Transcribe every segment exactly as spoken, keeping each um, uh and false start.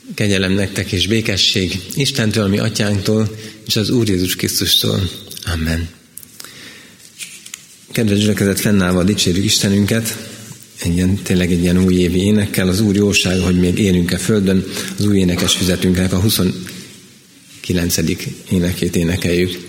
Kegyelem nektek és békesség Istentől, a mi atyánktól, és az Úr Jézus Krisztustól. Amen. Kedves gyülekezet, fennállva dicsérjük Istenünket, egy ilyen, tényleg egy ilyen újévi énekkel, az Úr jósága, hogy még élünk a földön, az új énekes füzetünknek a huszonkilencedik énekét énekeljük.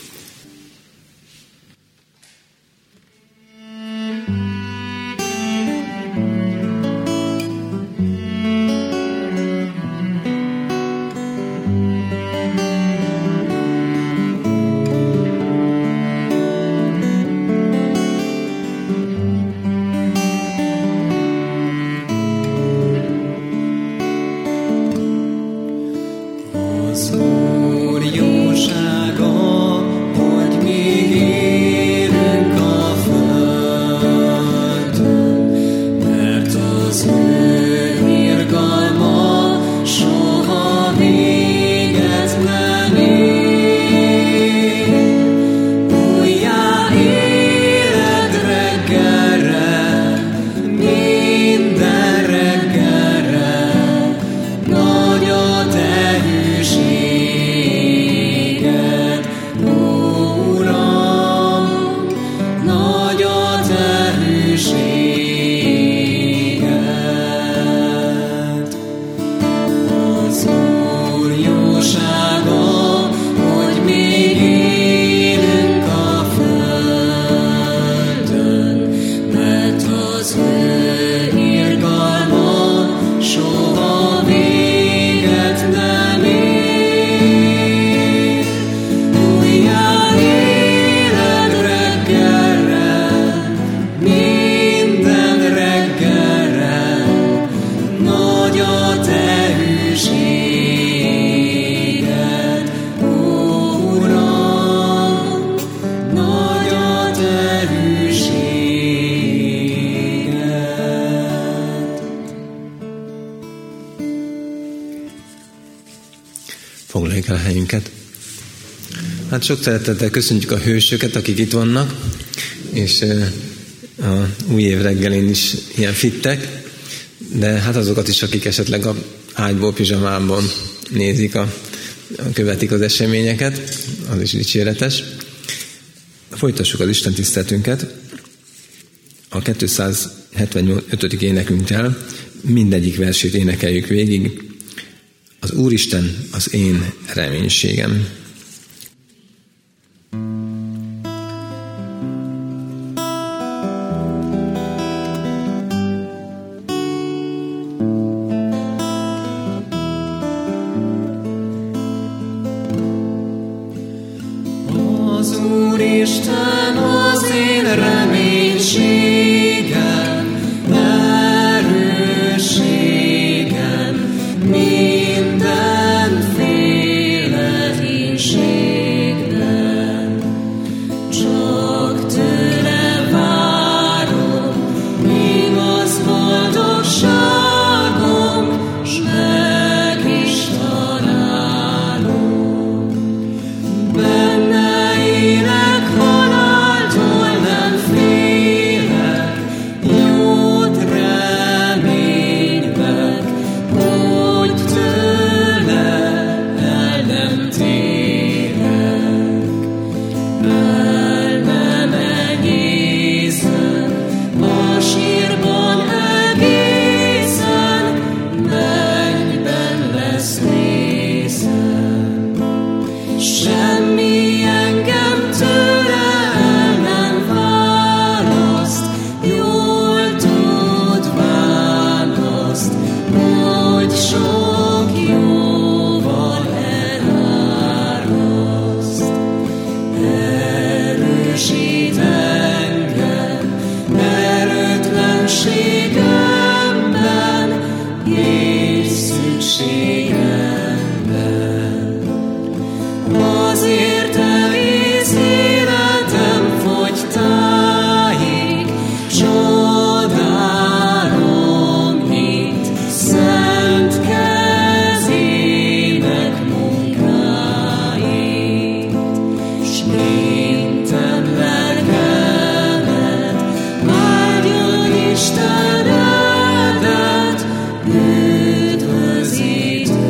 Foglaljuk el a helyünket. Hát sok szeretettel köszöntjük a hősöket, akik itt vannak, és a új év reggelén is ilyen fittek, de hát azokat is, akik esetleg a ágyból, pizsamában nézik, a, a, követik az eseményeket, az is dicséretes. Folytassuk az Isten tiszteletünket a kétszázhetvenötödik énekünkkel, mindegyik versét énekeljük végig. Az Úristen az én reménységem. Az Úristen az én reménységem, erősségem, mindenféle hínségben. Csak tőle várom, míg az boldogságom, s meg is találom. Benne élek, haláltól nem félek, jót reményvek, hogy tőle el nem térek. El nem enyészem, a sírban egészen, mennyben lesz részem. Semmi engem tőle el nem választ, jól tudván azt, hogy sok jóval eláraszt. Erősít engem erőtlenségemben és szükségemben. Azért egész életem fogytáig csodálom itt szent kezének munkáit. S intem lelkemet, áldjon Istenedet, üdvözítő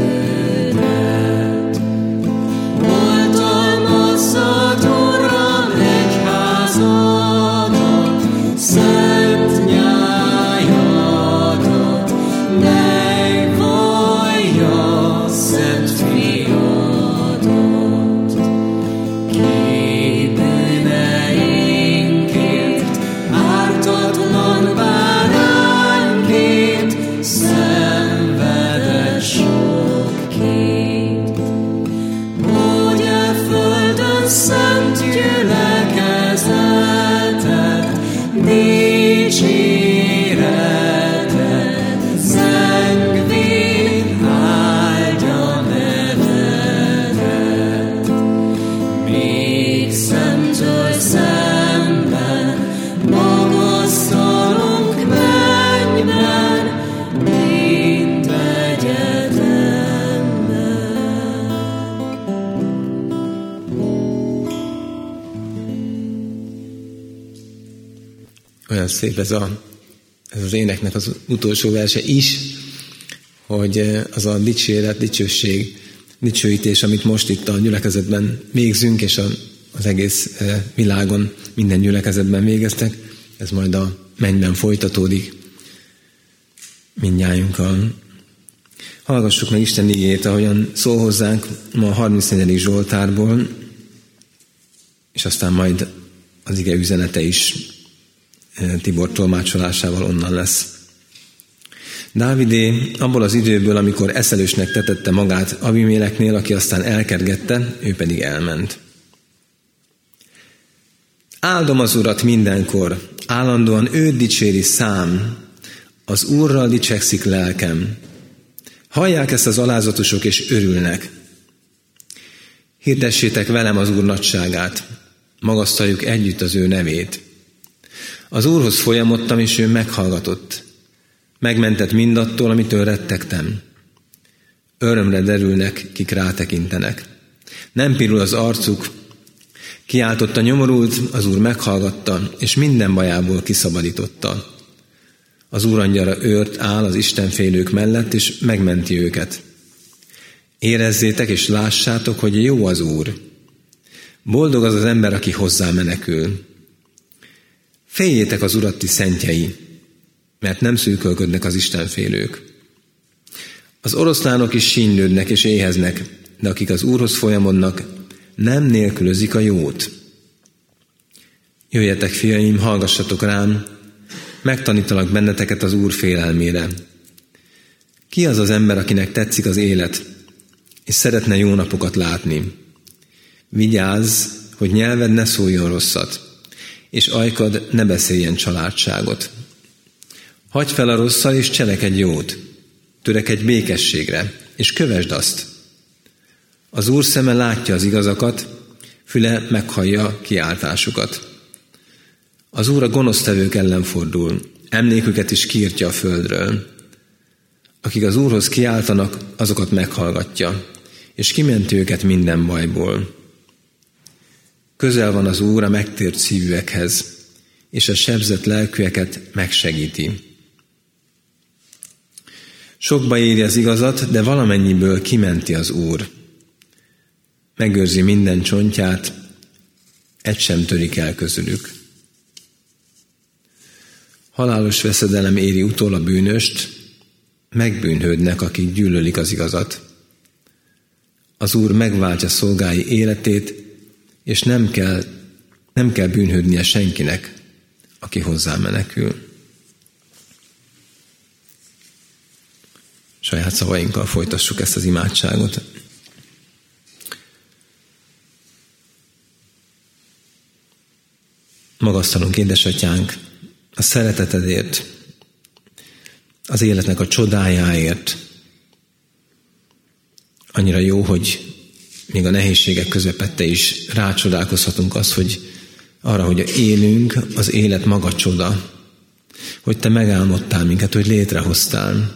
olyan szép ez, a, ez az éneknek az utolsó verse is, hogy az a dicséret, dicsőség, dicsőítés, amit most itt a gyülekezetben végzünk, és a, az egész világon minden gyülekezetben végeztek, ez majd a mennyben folytatódik mindnyájunkkal. Hallgassuk meg Isten igéjét, ahogyan szól hozzánk ma a harmincnegyedik Zsoltárból, és aztán majd az ige üzenete is Tibor tolmácsolásával onnan lesz. Dávidé abból az időből, amikor eszelősnek tetette magát Abiméleknél, aki aztán elkergette, ő pedig elment. Áldom az Urat mindenkor, állandóan őt dicséri szám, az Úrral dicsekszik lelkem. Hallják ezt az alázatosok, és örülnek. Hirdessétek velem az Úr nagyságát, magasztaljuk együtt az ő nevét. Az Úrhoz folyamodtam, és ő meghallgatott. Megmentett mindattól, amitől rettegtem. Örömre derülnek, kik rátekintenek. Nem pirul az arcuk, kiáltott a nyomorult, az Úr meghallgatta, és minden bajából kiszabadította. Az Úr angyala őrt áll az istenfélők mellett, és megmenti őket. Érezzétek és lássátok, hogy jó az Úr. Boldog az az ember, aki hozzá menekül. Féljétek az Urat, ti szentjei, mert nem szűkölködnek az istenfélők. Az oroszlánok is sínylődnek és éheznek, de akik az Úrhoz folyamodnak, nem nélkülözik a jót. Jöjjetek, fiaim, hallgassatok rám, megtanítalak benneteket az Úr félelmére. Ki az az ember, akinek tetszik az élet, és szeretne jó napokat látni? Vigyázz, hogy nyelved ne szóljon rosszat, és ajkad ne beszéljen családságot. Hagyj fel a rosszal, és cselekedj jót. Törekedj békességre, és kövesd azt. Az Úr szeme látja az igazakat, füle meghallja kiáltásukat. Az Úr a gonosztevők ellen fordul, emléküket is kiirtja a földről. Akik az Úrhoz kiáltanak, azokat meghallgatja, és kimenti őket minden bajból. Közel van az Úr a megtért szívűekhez, és a sebzett lelkűeket megsegíti. Sokba éri az igazat, de valamennyiből kimenti az Úr. Megőrzi minden csontját, egy sem törik el közülük. Halálos veszedelem éri utol a bűnöst, megbűnhődnek, akik gyűlölik az igazat. Az Úr megváltja szolgái életét, és nem kell, nem kell bűnhődnie senkinek, aki hozzá menekül. Saját szavainkkal folytassuk ezt az imádságot. Magasztalunk, édesatyánk, a szeretetedért, az életnek a csodájáért. Annyira jó, hogy még a nehézségek közepette is rácsodálkozhatunk az, hogy arra, hogy élünk, az élet maga csoda. Hogy te megálmodtál minket, hogy létrehoztál.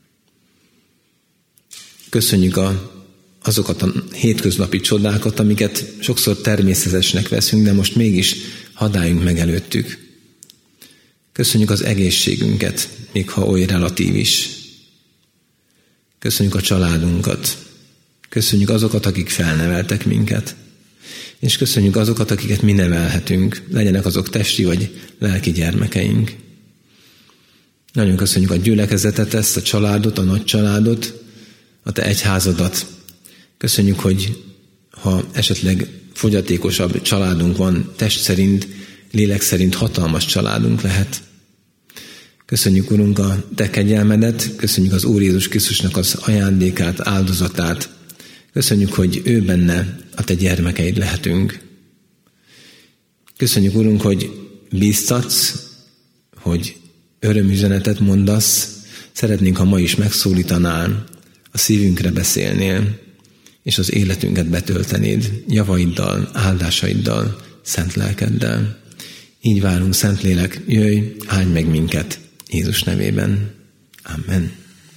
Köszönjük a, azokat a hétköznapi csodákat, amiket sokszor természetesnek veszünk, de most mégis hadáljunk meg előttük. Köszönjük az egészségünket, még ha oly relatív is. Köszönjük a családunkat. Köszönjük azokat, akik felneveltek minket. És köszönjük azokat, akiket mi nevelhetünk, legyenek azok testi vagy lelki gyermekeink. Nagyon köszönjük a gyülekezetet, ezt a családot, a nagy családot, a te egyházadat. Köszönjük, hogy ha esetleg fogyatékosabb családunk van, test szerint, lélek szerint hatalmas családunk lehet. Köszönjük, Urunk, a te kegyelmedet, köszönjük az Úr Jézus Krisztusnak az ajándékát, áldozatát. Köszönjük, hogy ő benne a te gyermekeid lehetünk. Köszönjük, Urunk, hogy bíztatsz, hogy örömüzenetet mondasz. Szeretnénk, ha ma is megszólítanál, a szívünkre beszélnél, és az életünket betöltenéd javaiddal, áldásaiddal, szent lelkeddel. Így várunk, Szentlélek, jöjj, áldj meg minket Jézus nevében. Amen.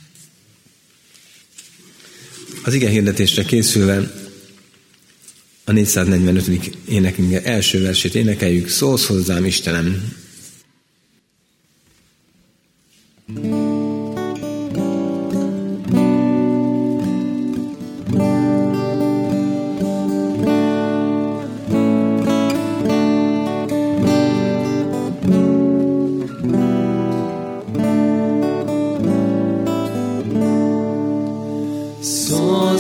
Az ige hirdetésre készülve a négyszáznegyvenötödik énekünk első versét énekeljük. Szólsz hozzám, Istenem!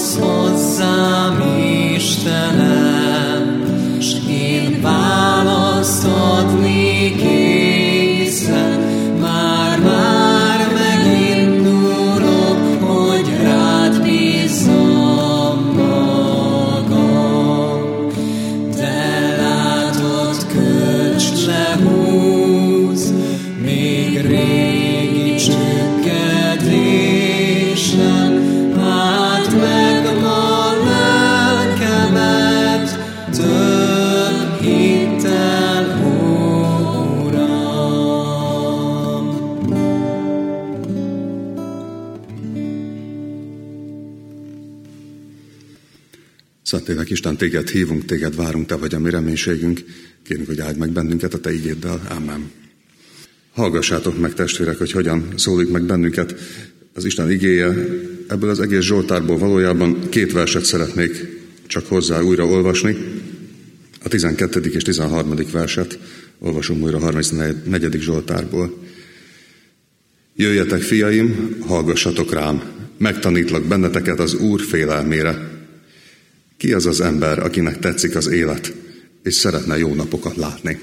szólsz hozzám, Istenem, s én választ adni készen. Már-már megindulok, hogy rád bízzam magam. De látod, kölcs lehúz, még régi csüggedésem. Áld meg ma lelkemet, több hittel, Uram. Szentlélek Isten, téged hívunk, téged várunk, te vagy a mi reménységünk. Kérünk, hogy áld meg bennünket a te igéddel. Ámen. Hallgassátok meg, testvérek, hogy hogyan szólít meg bennünket az Isten igéje. Ebből az egész Zsoltárból valójában két verset szeretnék csak hozzá újra olvasni. A tizenkettedik és tizenharmadik verset olvasom újra a harmincnegyedik Zsoltárból. Jöjjetek, fiaim, hallgassatok rám, megtanítlak benneteket az Úr félelmére. Ki az az ember, akinek tetszik az élet, és szeretne jó napokat látni?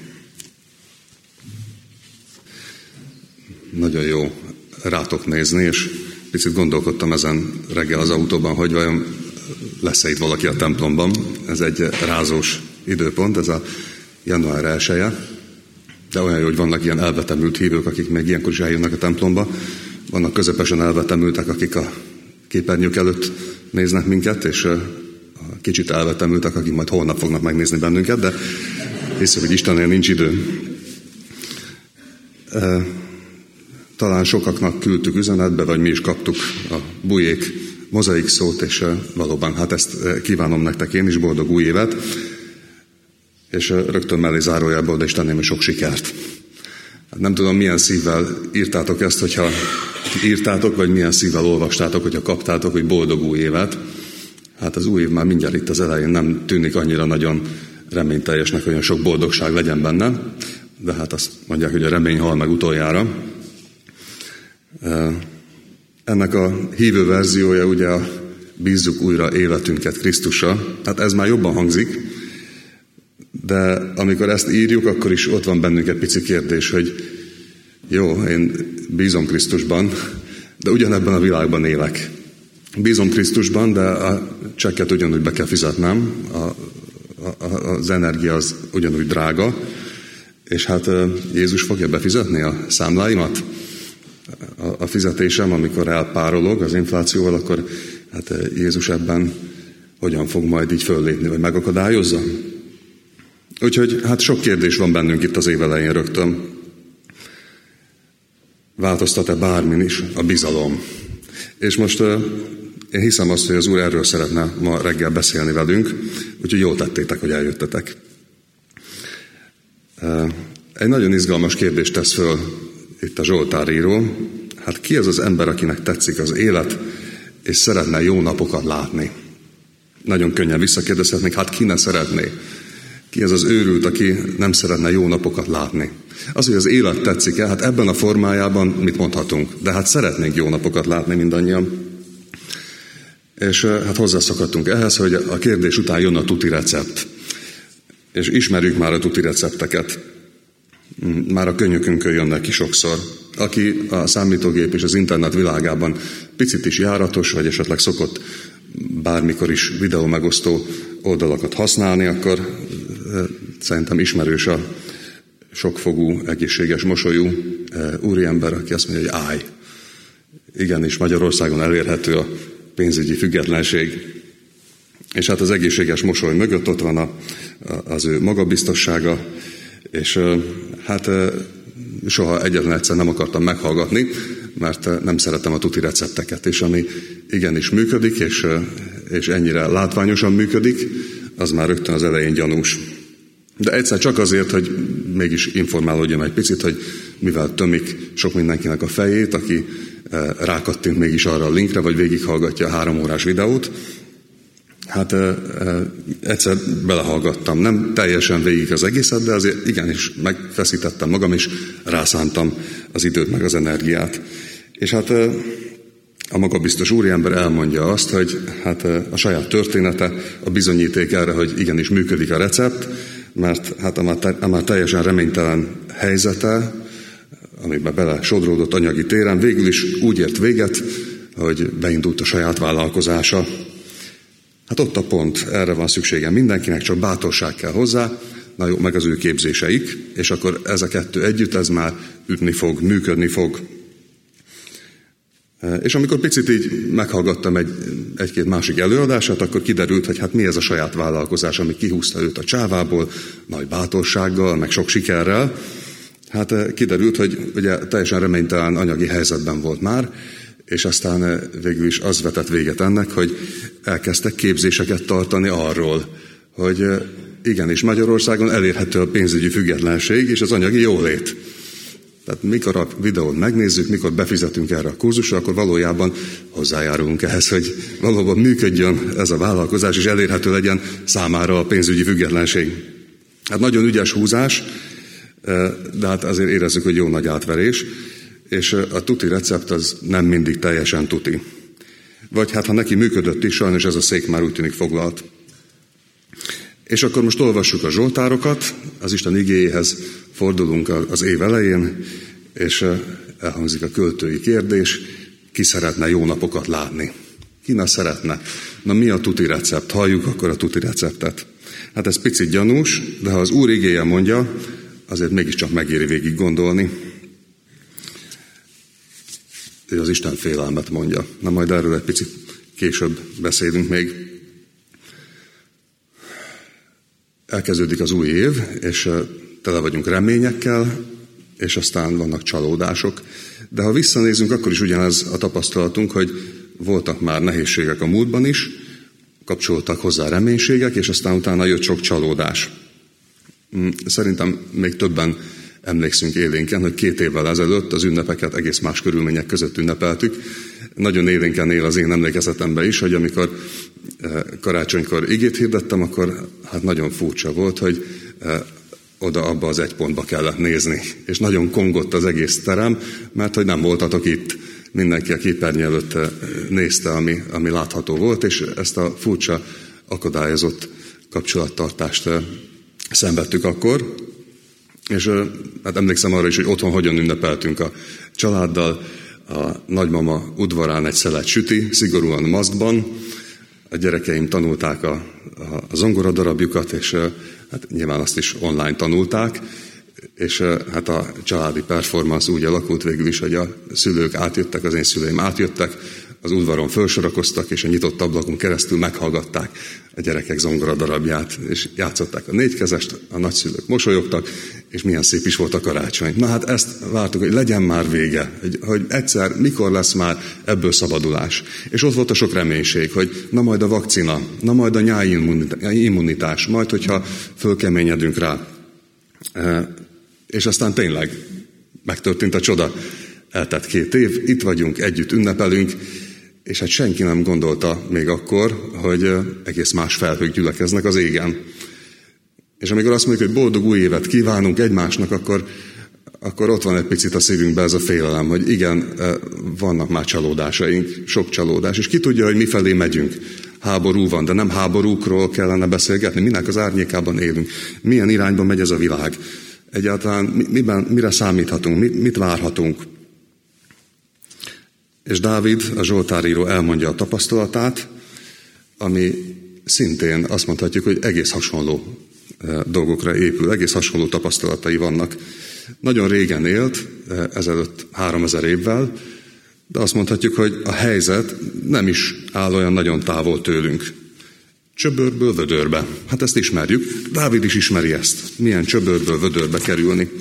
Nagyon jó rátok nézni, és picit gondolkodtam ezen reggel az autóban, hogy vajon lesz-e itt valaki a templomban. Ez egy rázós időpont, ez a január elseje, de olyan jó, hogy vannak ilyen elvetemült hívők, akik még ilyenkor is eljönnek a templomba. Vannak közepesen elvetemültek, akik a képernyők előtt néznek minket, és kicsit elvetemültek, akik majd holnap fognak megnézni bennünket, de hiszem, hogy Istennél nincs idő. Talán sokaknak küldtük üzenetbe, vagy mi is kaptuk a Bujék mozaik szót, és valóban hát ezt kívánom nektek én is, boldog új évet, és rögtön mellé zárójából, de Istennél sok sikert. Hát nem tudom, milyen szívvel írtátok ezt, hogyha írtátok, vagy milyen szívvel olvastátok, hogyha kaptátok, hogy boldog új évet. Hát az új év már mindjárt itt az elején nem tűnik annyira nagyon reményteljesnek, hogy olyan sok boldogság legyen benne, de hát azt mondják, hogy a remény hal meg utoljára. Ennek a hívő verziója ugye a bízzuk újra életünket Krisztusra, hát ez már jobban hangzik, de amikor ezt írjuk, akkor is ott van bennünk egy pici kérdés, hogy jó, én bízom Krisztusban, de ugyanebben a világban élek. Bízom Krisztusban, de a csekket ugyanúgy be kell fizetnem, a, a, az energia az ugyanúgy drága, és hát Jézus fogja befizetni a számláimat. A, a fizetésem, amikor elpárolog az inflációval, akkor hát Jézus ebben hogyan fog majd így föllépni, vagy megakadályozza? Úgyhogy hát sok kérdés van bennünk itt az év elején rögtön. Változtat-e bármin is a bizalom? És most én hiszem azt, hogy az Úr erről szeretne ma reggel beszélni velünk, úgyhogy jól tettétek, hogy eljöttetek. Egy nagyon izgalmas kérdést tesz föl itt a Zsoltáríró. Hát ki az az ember, akinek tetszik az élet, és szeretne jó napokat látni? Nagyon könnyen visszakérdezhetnék, hát ki ne szeretné? Ki az az őrült, aki nem szeretne jó napokat látni? Az, hogy az élet tetszik-e, hát ebben a formájában mit mondhatunk? De hát szeretnénk jó napokat látni mindannyian. És hát hozzászokhattunk ehhez, hogy a kérdés után jön a tuti recept. És ismerjük már a tuti recepteket. Már a könyökünkön jönnek ki sokszor. Aki a számítógép és az internet világában picit is járatos, vagy esetleg szokott bármikor is videó megosztó oldalakat használni, akkor szerintem ismerős a sokfogú, egészséges mosolyú úriember, aki azt mondja, hogy állj. Igenis, Magyarországon elérhető a pénzügyi függetlenség. És hát az egészséges mosoly mögött ott van a, az ő magabiztossága, és hát soha egyetlen egyszer nem akartam meghallgatni, mert nem szeretem a tuti recepteket, és ami igenis működik, és, és ennyire látványosan működik, az már rögtön az elején gyanús. De egyszer csak azért, hogy mégis informálódjam egy picit, hogy mivel tömik sok mindenkinek a fejét, aki rákattint mégis arra a linkre, vagy végighallgatja a három órás videót, hát egyszer belehallgattam. Nem teljesen végig az egészet, de azért igenis megfeszítettem magam, és rászántam az időt meg az energiát. És hát a magabiztos úriember elmondja azt, hogy hát a saját története a bizonyíték erre, hogy igenis működik a recept, mert hát a már, a már teljesen reménytelen helyzete, amiben bele sodródott anyagi téren, végül is úgy ért véget, hogy beindult a saját vállalkozása. Hát ott a pont, erre van szüksége mindenkinek, csak bátorság kell hozzá, na jó, meg az ő képzéseik, és akkor ez a kettő együtt, ez már ütni fog, működni fog. És amikor picit így meghallgattam egy, egy-két másik előadását, akkor kiderült, hogy hát mi ez a saját vállalkozás, ami kihúzta őt a csávából, nagy bátorsággal, meg sok sikerrel. Hát kiderült, hogy ugye teljesen reménytelen anyagi helyzetben volt már, és aztán végül is az vetett véget ennek, hogy elkezdtek képzéseket tartani arról, hogy igenis Magyarországon elérhető a pénzügyi függetlenség és az anyagi jólét. Tehát mikor a videót megnézzük, mikor befizetünk erre a kurzusra, akkor valójában hozzájárulunk ehhez, hogy valóban működjön ez a vállalkozás, és elérhető legyen számára a pénzügyi függetlenség. Hát nagyon ügyes húzás, de hát azért érezzük, hogy jó nagy átverés, és a tuti recept az nem mindig teljesen tuti. Vagy hát ha neki működött is, sajnos ez a szék már úgy tűnik foglalt. És akkor most olvassuk a zsoltárokat, az Isten igéjéhez fordulunk az év elején, és elhangzik a költői kérdés, ki szeretne jó napokat látni? Ki ne szeretne? Na mi a tuti recept? Halljuk akkor a tuti receptet. Hát ez picit gyanús, de ha az Úr igéje mondja, azért mégiscsak megéri végig gondolni. Ő az Isten félelmet mondja. Na majd erről egy picit később beszélünk még. Elkezdődik az új év, és tele vagyunk reményekkel, és aztán vannak csalódások. De ha visszanézünk, akkor is ugyanez a tapasztalatunk, hogy voltak már nehézségek a múltban is, kapcsoltak hozzá reménységek, és aztán utána jött sok csalódás. Szerintem még többen emlékszünk élénken, hogy két évvel ezelőtt az ünnepeket egész más körülmények között ünnepeltük. Nagyon élénken él az én emlékezetemben is, hogy amikor karácsonykor igét hirdettem, akkor hát nagyon furcsa volt, hogy oda abba az egy pontba kellett nézni. És nagyon kongott az egész terem, mert hogy nem voltatok itt. Mindenki a képernyő előtt nézte, ami, ami látható volt, és ezt a furcsa, akadályozott kapcsolattartást szenvedtük akkor. És hát emlékszem arra is, hogy otthon hogyan ünnepeltünk a családdal, a nagymama udvarán egy szelet süti, szigorúan maszkban. A gyerekeim tanulták a, a zongoradarabjukat, és hát nyilván azt is online tanulták, és hát a családi performance úgy alakult végül is, hogy a szülők átjöttek, az én szüleim átjöttek, az udvaron felsorakoztak, és a nyitott ablakon keresztül meghallgatták a gyerekek zongoradarabját, és játszották a négykezest, a nagyszülők mosolyogtak, és milyen szép is volt a karácsony. Na hát ezt vártuk, hogy legyen már vége, hogy, hogy egyszer, mikor lesz már ebből szabadulás. És ott volt a sok reménység, hogy na majd a vakcina, na majd a nyári immunitás, majd hogyha fölkeményedünk rá. E, és aztán tényleg megtörtént a csoda. Eltett két év, itt vagyunk, együtt ünnepelünk, és hát senki nem gondolta még akkor, hogy egész más felhők gyülekeznek az égen. És amikor azt mondjuk, hogy boldog új évet kívánunk egymásnak, akkor, akkor ott van egy picit a szívünkben ez a félelem, hogy igen, vannak már csalódásaink, sok csalódás, és ki tudja, hogy mifelé megyünk. Háború van, de nem háborúkról kellene beszélgetni, minek az árnyékában élünk, milyen irányba megy ez a világ. Egyáltalán miben, mire számíthatunk, mit várhatunk. És Dávid, a zsoltáríró elmondja a tapasztalatát, ami szintén azt mondhatjuk, hogy egész hasonló dolgokra épül, egész hasonló tapasztalatai vannak. Nagyon régen élt, ezelőtt háromezer évvel, de azt mondhatjuk, hogy a helyzet nem is áll olyan nagyon távol tőlünk. Csöbörből vödörbe. Hát ezt ismerjük. Dávid is ismeri ezt. Milyen csöbörből vödörbe kerülni.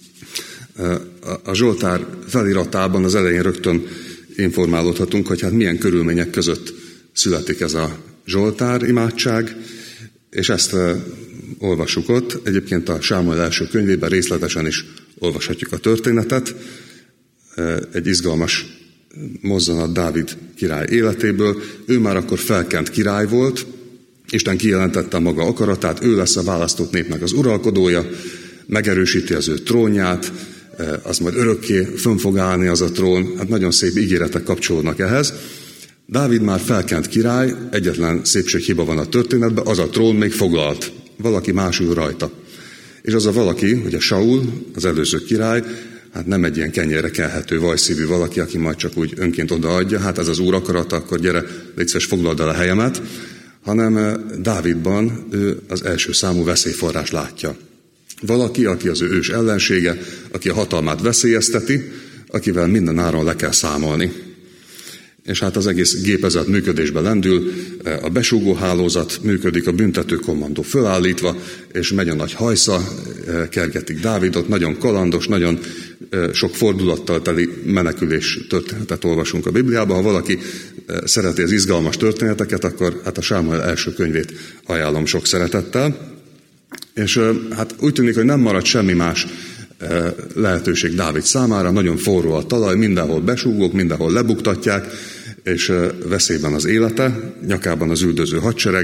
A Zsoltár feliratában az elején rögtön informálódhatunk, hogy hát milyen körülmények között születik ez a Zsoltár imádság, és ezt olvassuk ott. Egyébként a Sámuel első könyvében részletesen is olvashatjuk a történetet. Egy izgalmas mozzanat Dávid király életéből. Ő már akkor felkent király volt, Isten kijelentette maga akaratát, ő lesz a választott népnek az uralkodója, megerősíti az ő trónját, az majd örökké fönn fog állni az a trón. Hát nagyon szép ígéretek kapcsolódnak ehhez. Dávid már felkent király, egyetlen szépséghiba van a történetben, az a trón még foglalt. Valaki más ül rajta. És az a valaki, ugye Saul, az előző király, hát nem egy ilyen kenyérre kelhető, vajszívű valaki, aki majd csak úgy önként odaadja, hát ez az úr akarata, akkor gyere, légy szíves, foglald el a helyemet, hanem Dávidban ő az első számú veszélyforrás látja. Valaki, aki az ő ős ellensége, aki a hatalmát veszélyezteti, akivel minden áron le kell számolni. És hát az egész gépezet működésbe lendül, a besúgó hálózat működik, a büntető kommandó fölállítva, és megy a nagy hajsza, kergetik Dávidot, nagyon kalandos, nagyon sok fordulattal teli menekülés történetet olvasunk a Bibliában. Ha valaki szereti az izgalmas történeteket, akkor hát a Sámuel első könyvét ajánlom sok szeretettel. És hát úgy tűnik, hogy nem marad semmi más lehetőség Dávid számára, nagyon forró a talaj, mindenhol besúgók, mindenhol lebuktatják, és veszélyben az élete, nyakában az üldöző hadsereg,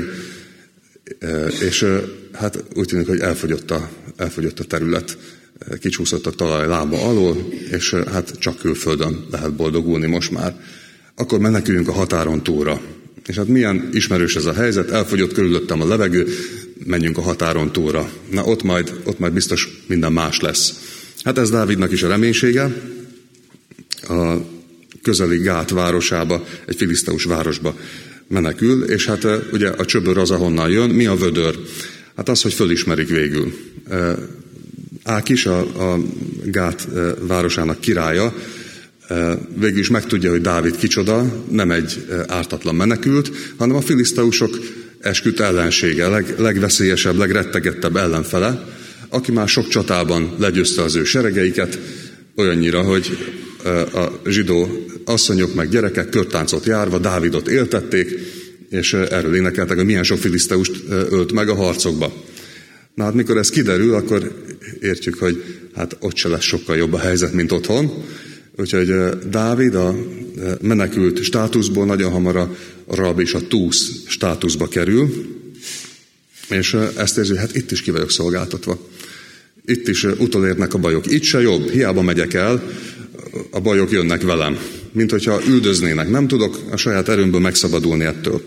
és hát úgy tűnik, hogy elfogyott a, elfogyott a terület, kicsúszott a talaj lába alól, és hát csak külföldön lehet boldogulni most már. Akkor meneküljünk a határon túlra. És hát milyen ismerős ez a helyzet, elfogyott körülöttem a levegő, menjünk a határon túlra. Na ott majd, ott majd biztos minden más lesz. Hát ez Dávidnak is a reménysége. A közeli Gát városába, egy filiszteus városba menekül, és hát ugye a csöbör az, ahonnan jön. Mi a vödör? Hát az, hogy fölismerik végül. Ákis, a, a Gát városának királya, végül is megtudja, hogy Dávid kicsoda, nem egy ártatlan menekült, hanem a filiszteusok esküdt ellensége, leg, legveszélyesebb, legrettegettebb ellenfele, aki már sok csatában legyőzte az ő seregeiket, olyannyira, hogy a zsidó asszonyok meg gyerekek körtáncot járva Dávidot éltették, és erről énekeltek, hogy milyen sok filiszteust ölt meg a harcokba. Na hát mikor ez kiderül, akkor értjük, hogy hát ott se lesz sokkal jobb a helyzet, mint otthon. Úgyhogy Dávid a menekült státuszból nagyon hamar a rab és a túsz státuszba kerül, és ezt érzi, hogy hát itt is ki vagyok szolgáltatva. Itt is utolérnek a bajok. Itt se jobb, hiába megyek el, a bajok jönnek velem. Mint hogyha üldöznének. Nem tudok a saját erőmből megszabadulni ettől.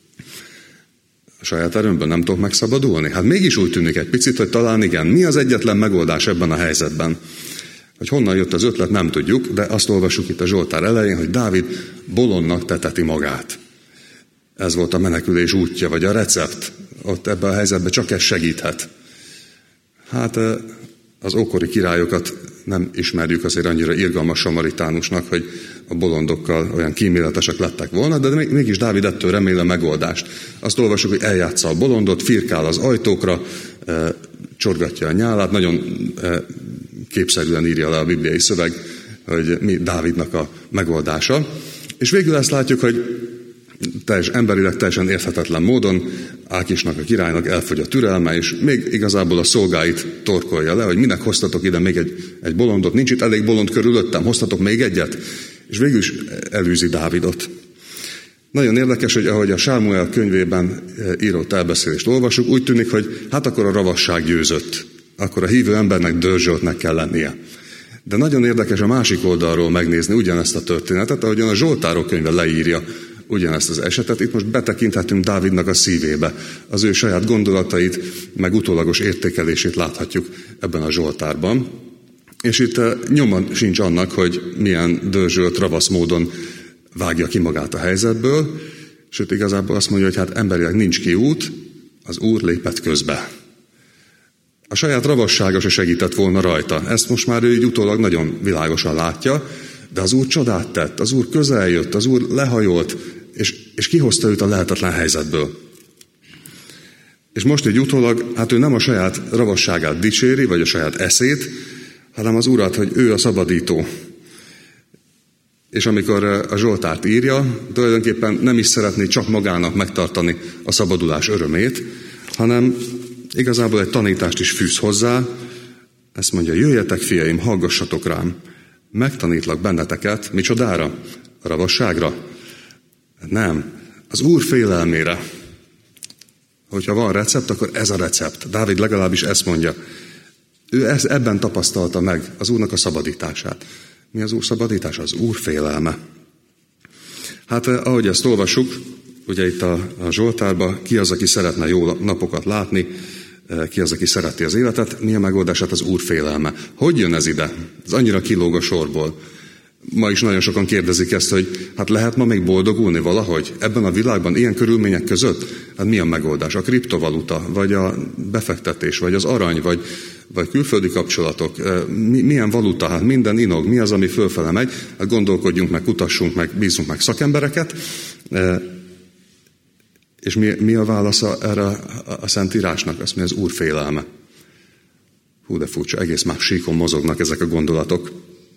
A saját erőmből nem tudok megszabadulni? Hát mégis úgy tűnik egy picit, hogy talán igen. Mi az egyetlen megoldás ebben a helyzetben? Hogy honnan jött az ötlet, nem tudjuk, de azt olvassuk itt a Zsoltár elején, hogy Dávid bolondnak teteti magát. Ez volt a menekülés útja, vagy a recept. Ott ebben a helyzetben csak ez segíthet. Hát az ókori királyokat nem ismerjük azért annyira irgalmas samaritánusnak, hogy a bolondokkal olyan kíméletesek lettek volna, de mégis Dávid ettől remél a megoldást. Azt olvasjuk, hogy eljátsza a bolondot, firkál az ajtókra, csorgatja a nyálát, nagyon képszerűen írja le a bibliai szöveg, hogy mi Dávidnak a megoldása. És végül ezt látjuk, hogy teljes, emberileg teljesen érthetetlen módon Ákisnak, a királynak elfogy a türelme, és még igazából a szolgáit torkolja le, hogy minek hoztatok ide még egy, egy bolondot, nincs itt elég bolond körülöttem, hoztatok még egyet, és végül is elűzi Dávidot. Nagyon érdekes, hogy ahogy a Sámuel könyvében írott elbeszélést olvasjuk, úgy tűnik, hogy hát akkor a ravasság győzött, akkor a hívő embernek dörzsöltnek kell lennie. De nagyon érdekes a másik oldalról megnézni ugyanezt a történetet, ahogyan a Zsoltárok könyve leírja ugyanezt az esetet. Itt most betekinthetünk Dávidnak a szívébe. Az ő saját gondolatait, meg utólagos értékelését láthatjuk ebben a Zsoltárban. És itt nyoma sincs annak, hogy milyen dörzsölt, ravasz módon vágja ki magát a helyzetből, sőt igazából azt mondja, hogy hát emberileg nincs kiút, az Úr lépett közbe. A saját ravassága se segített volna rajta. Ezt most már ő így utólag nagyon világosan látja, de az Úr csodát tett, az Úr közel jött, az Úr lehajolt, és, és kihozta őt a lehetetlen helyzetből. És most így utólag, hát ő nem a saját ravasságát dicséri, vagy a saját eszét, hanem az Urat, hogy ő a szabadító. És amikor a Zsoltárt írja, tulajdonképpen nem is szeretné csak magának megtartani a szabadulás örömét, hanem igazából egy tanítást is fűz hozzá. Ezt mondja, jöjjetek, fiaim, hallgassatok rám, megtanítlak benneteket, micsodára? A ravasságra? Nem, az Úr félelmére. Hogyha van recept, akkor ez a recept. Dávid legalábbis ezt mondja. Ő ez, ebben tapasztalta meg az Úrnak a szabadítását. Mi az Úr szabadítása? Az Úr félelme. Hát ahogy ezt olvassuk, ugye itt a, a Zsoltárban, ki az, aki szeretne jó napokat látni, ki az, aki szereti az életet, mi a megoldását? Az Úr félelme. Hogy jön ez ide? Ez annyira kilóg a sorból. Ma is nagyon sokan kérdezik ezt, hogy hát lehet ma még boldogulni valahogy? Ebben a világban, ilyen körülmények között? Hát mi a megoldás? A kriptovaluta, vagy a befektetés, vagy az arany, vagy, vagy külföldi kapcsolatok? Mi, milyen valuta? Hát minden inog. Mi az, ami fölfele megy? Hát gondolkodjunk meg, kutassunk meg, bízunk meg szakembereket. És mi, mi a válasza erre a, a Szentírásnak? Azt mondja, az Úr félelme. Hú, de furcsa, egész más síkon mozognak ezek a gondolatok.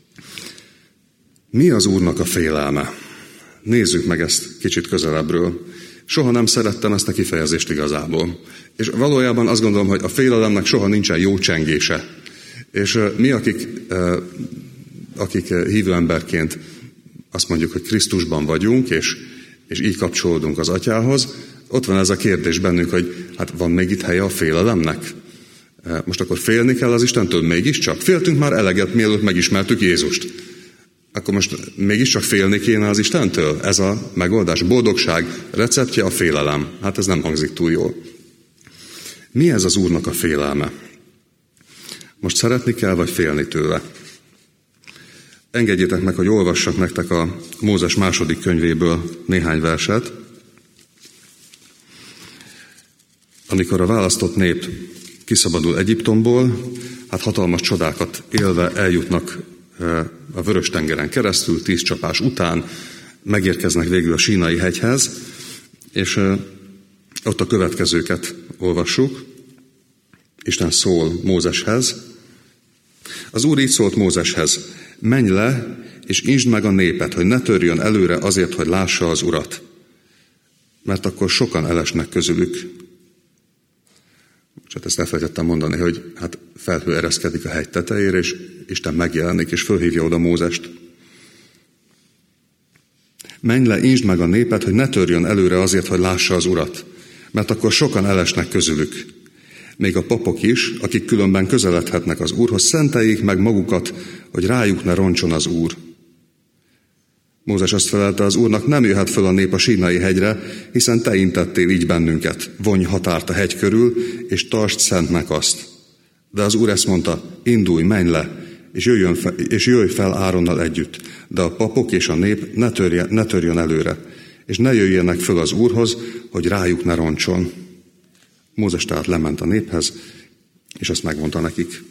Mi az Úrnak a félelme? Nézzük meg ezt kicsit közelebbről. Soha nem szerettem ezt a kifejezést igazából. És valójában azt gondolom, hogy a félelemnek soha nincsen jó csengése. És mi, akik, akik hívő emberként azt mondjuk, hogy Krisztusban vagyunk, és, és így kapcsolódunk az Atyához, ott van ez a kérdés bennünk, hogy hát van még itt helye a félelemnek? Most akkor félni kell az Istentől mégiscsak? Féltünk már eleget, mielőtt megismertük Jézust. Akkor most mégiscsak félni kéne az Istentől? Ez a megoldás. Boldogság receptje a félelem. Hát ez nem hangzik túl jól. Mi ez az Úrnak a félelme? Most szeretni kell, vagy félni tőle? Engedjétek meg, hogy olvassak nektek a Mózes második könyvéből néhány verset. Amikor a választott nép kiszabadul Egyiptomból, hát hatalmas csodákat élve eljutnak a Vörös-tengeren keresztül, tíz csapás után, megérkeznek végül a Sínai hegyhez, és ott a következőket olvassuk. Isten szól Mózeshez. Az Úr így szólt Mózeshez: menj le, és insd meg a népet, hogy ne törjön előre azért, hogy lássa az Urat, mert akkor sokan elesnek közülük. Csak ezt elfelejtettem mondani, hogy hát felhő ereszkedik a hegy tetejére, és Isten megjelenik, és fölhívja oda Mózest. Menj le, insd meg a népet, hogy ne törjön előre azért, hogy lássa az Urat, mert akkor sokan elesnek közülük. Még a papok is, akik különben közeledhetnek az Úrhoz, szenteljék meg magukat, hogy rájuk ne roncson az Úr. Mózes azt felelte az Úrnak: nem jöhet föl a nép a Sínai hegyre, hiszen te intettél így bennünket. Vonj határt a hegy körül, és tartsd szentnek azt. De az Úr ezt mondta: indulj, menj le, és, jöjjön fel, és jöjj fel Áronnal együtt. De a papok és a nép ne, törje, ne törjön előre, és ne jöjjenek föl az Úrhoz, hogy rájuk ne roncson. Mózes tehát lement a néphez, és azt megmondta nekik.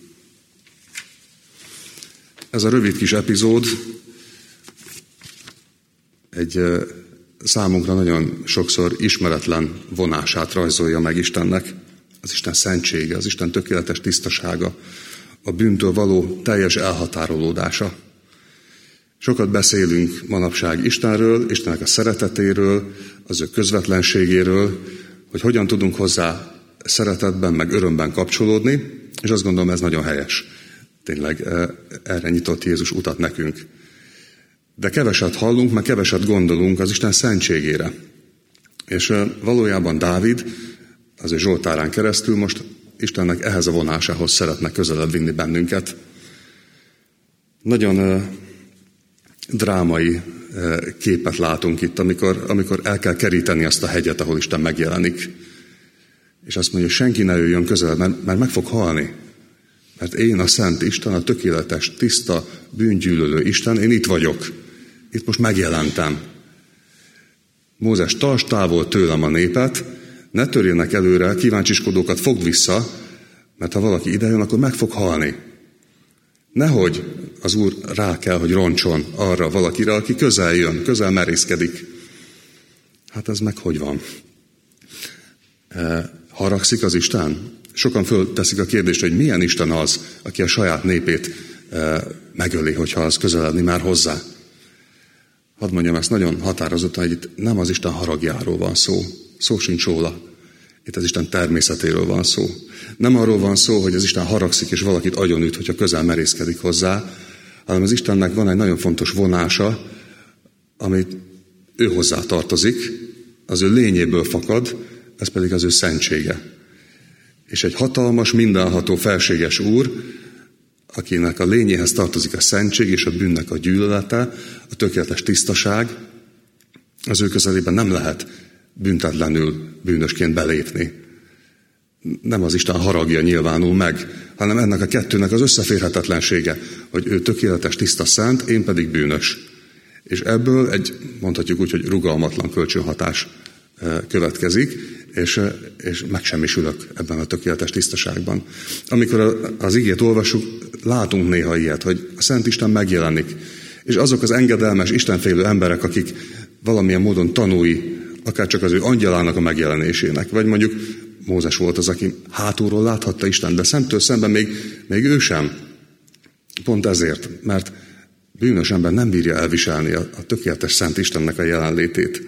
Ez a rövid kis epizód egy számunkra nagyon sokszor ismeretlen vonását rajzolja meg Istennek. Az Isten szentsége, az Isten tökéletes tisztasága, a bűntől való teljes elhatárolódása. Sokat beszélünk manapság Istenről, Istennek a szeretetéről, az ő közvetlenségéről, hogy hogyan tudunk hozzá szeretetben, meg örömben kapcsolódni, és azt gondolom, ez nagyon helyes. Tényleg erre nyitott Jézus utat nekünk. De keveset hallunk, meg keveset gondolunk az Isten szentségére. És valójában Dávid az ő Zsoltárán keresztül most Istennek ehhez a vonásához szeretne közelebb vinni bennünket. Nagyon drámai képet látunk itt, amikor, amikor el kell keríteni azt a hegyet, ahol Isten megjelenik. És azt mondja, hogy senki ne jöjjön közelebb, mert, mert meg fog halni. Mert én a szent Isten, a tökéletes, tiszta, bűngyűlölő Isten, én itt vagyok. Itt most megjelentem. Mózes, tartsd távol tőlem a népet, ne törjenek előre, kíváncsiskodókat fogd vissza, mert ha valaki idejön, akkor meg fog halni. Nehogy az Úr rá kell, hogy roncson arra valakire, aki közel jön, közel merészkedik. Hát ez meg hogy van? E, haragszik az Isten? Sokan fölteszik a kérdést, hogy milyen Isten az, aki a saját népét e, megöli, hogyha az közeledni már hozzá. Hadd mondjam ezt nagyon határozottan, hogy itt nem az Isten haragjáról van szó. Szó sincs róla. Itt az Isten természetéről van szó. Nem arról van szó, hogy az Isten haragszik és valakit agyonüt, hogyha közel merészkedik hozzá, hanem az Istennek van egy nagyon fontos vonása, amit ő hozzá tartozik, az ő lényéből fakad, ez pedig az ő szentsége. és egy hatalmas, mindenható, felséges Úr, akinek a lényéhez tartozik a szentség és a bűnnek a gyűlölete, a tökéletes tisztaság, az ő közelében nem lehet büntetlenül bűnösként belépni. Nem az Isten haragja nyilvánul meg, hanem ennek a kettőnek az összeférhetetlensége, hogy ő tökéletes, tiszta, szent, én pedig bűnös. És ebből egy, mondhatjuk úgy, hogy rugalmatlan kölcsönhatás következik, és, és megsemmisülök ebben a tökéletes tisztaságban. Amikor az igét olvassuk, látunk néha ilyet, hogy a Szent Isten megjelenik, és azok az engedelmes, istenfélő emberek, akik valamilyen módon tanúi, akár csak az ő angyalának a megjelenésének, vagy mondjuk Mózes volt az, aki hátulról láthatta Isten, de szemtől szemben még, még ő sem. Pont ezért, mert bűnös ember nem bírja elviselni a, a tökéletes Szent Istennek a jelenlétét.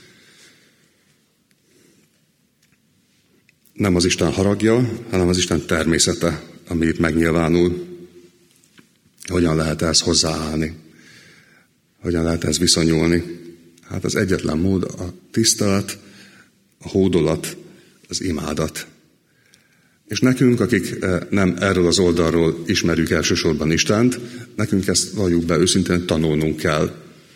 Nem az Isten haragja, hanem az Isten természete, ami itt megnyilvánul. Hogyan lehet ehhez hozzáállni? Hogyan lehet ehhez viszonyulni? Hát az egyetlen mód a tisztelet, a hódolat, az imádat. És nekünk, akik nem erről az oldalról ismerjük elsősorban Istent, nekünk ezt valljuk be őszintén, tanulnunk kell.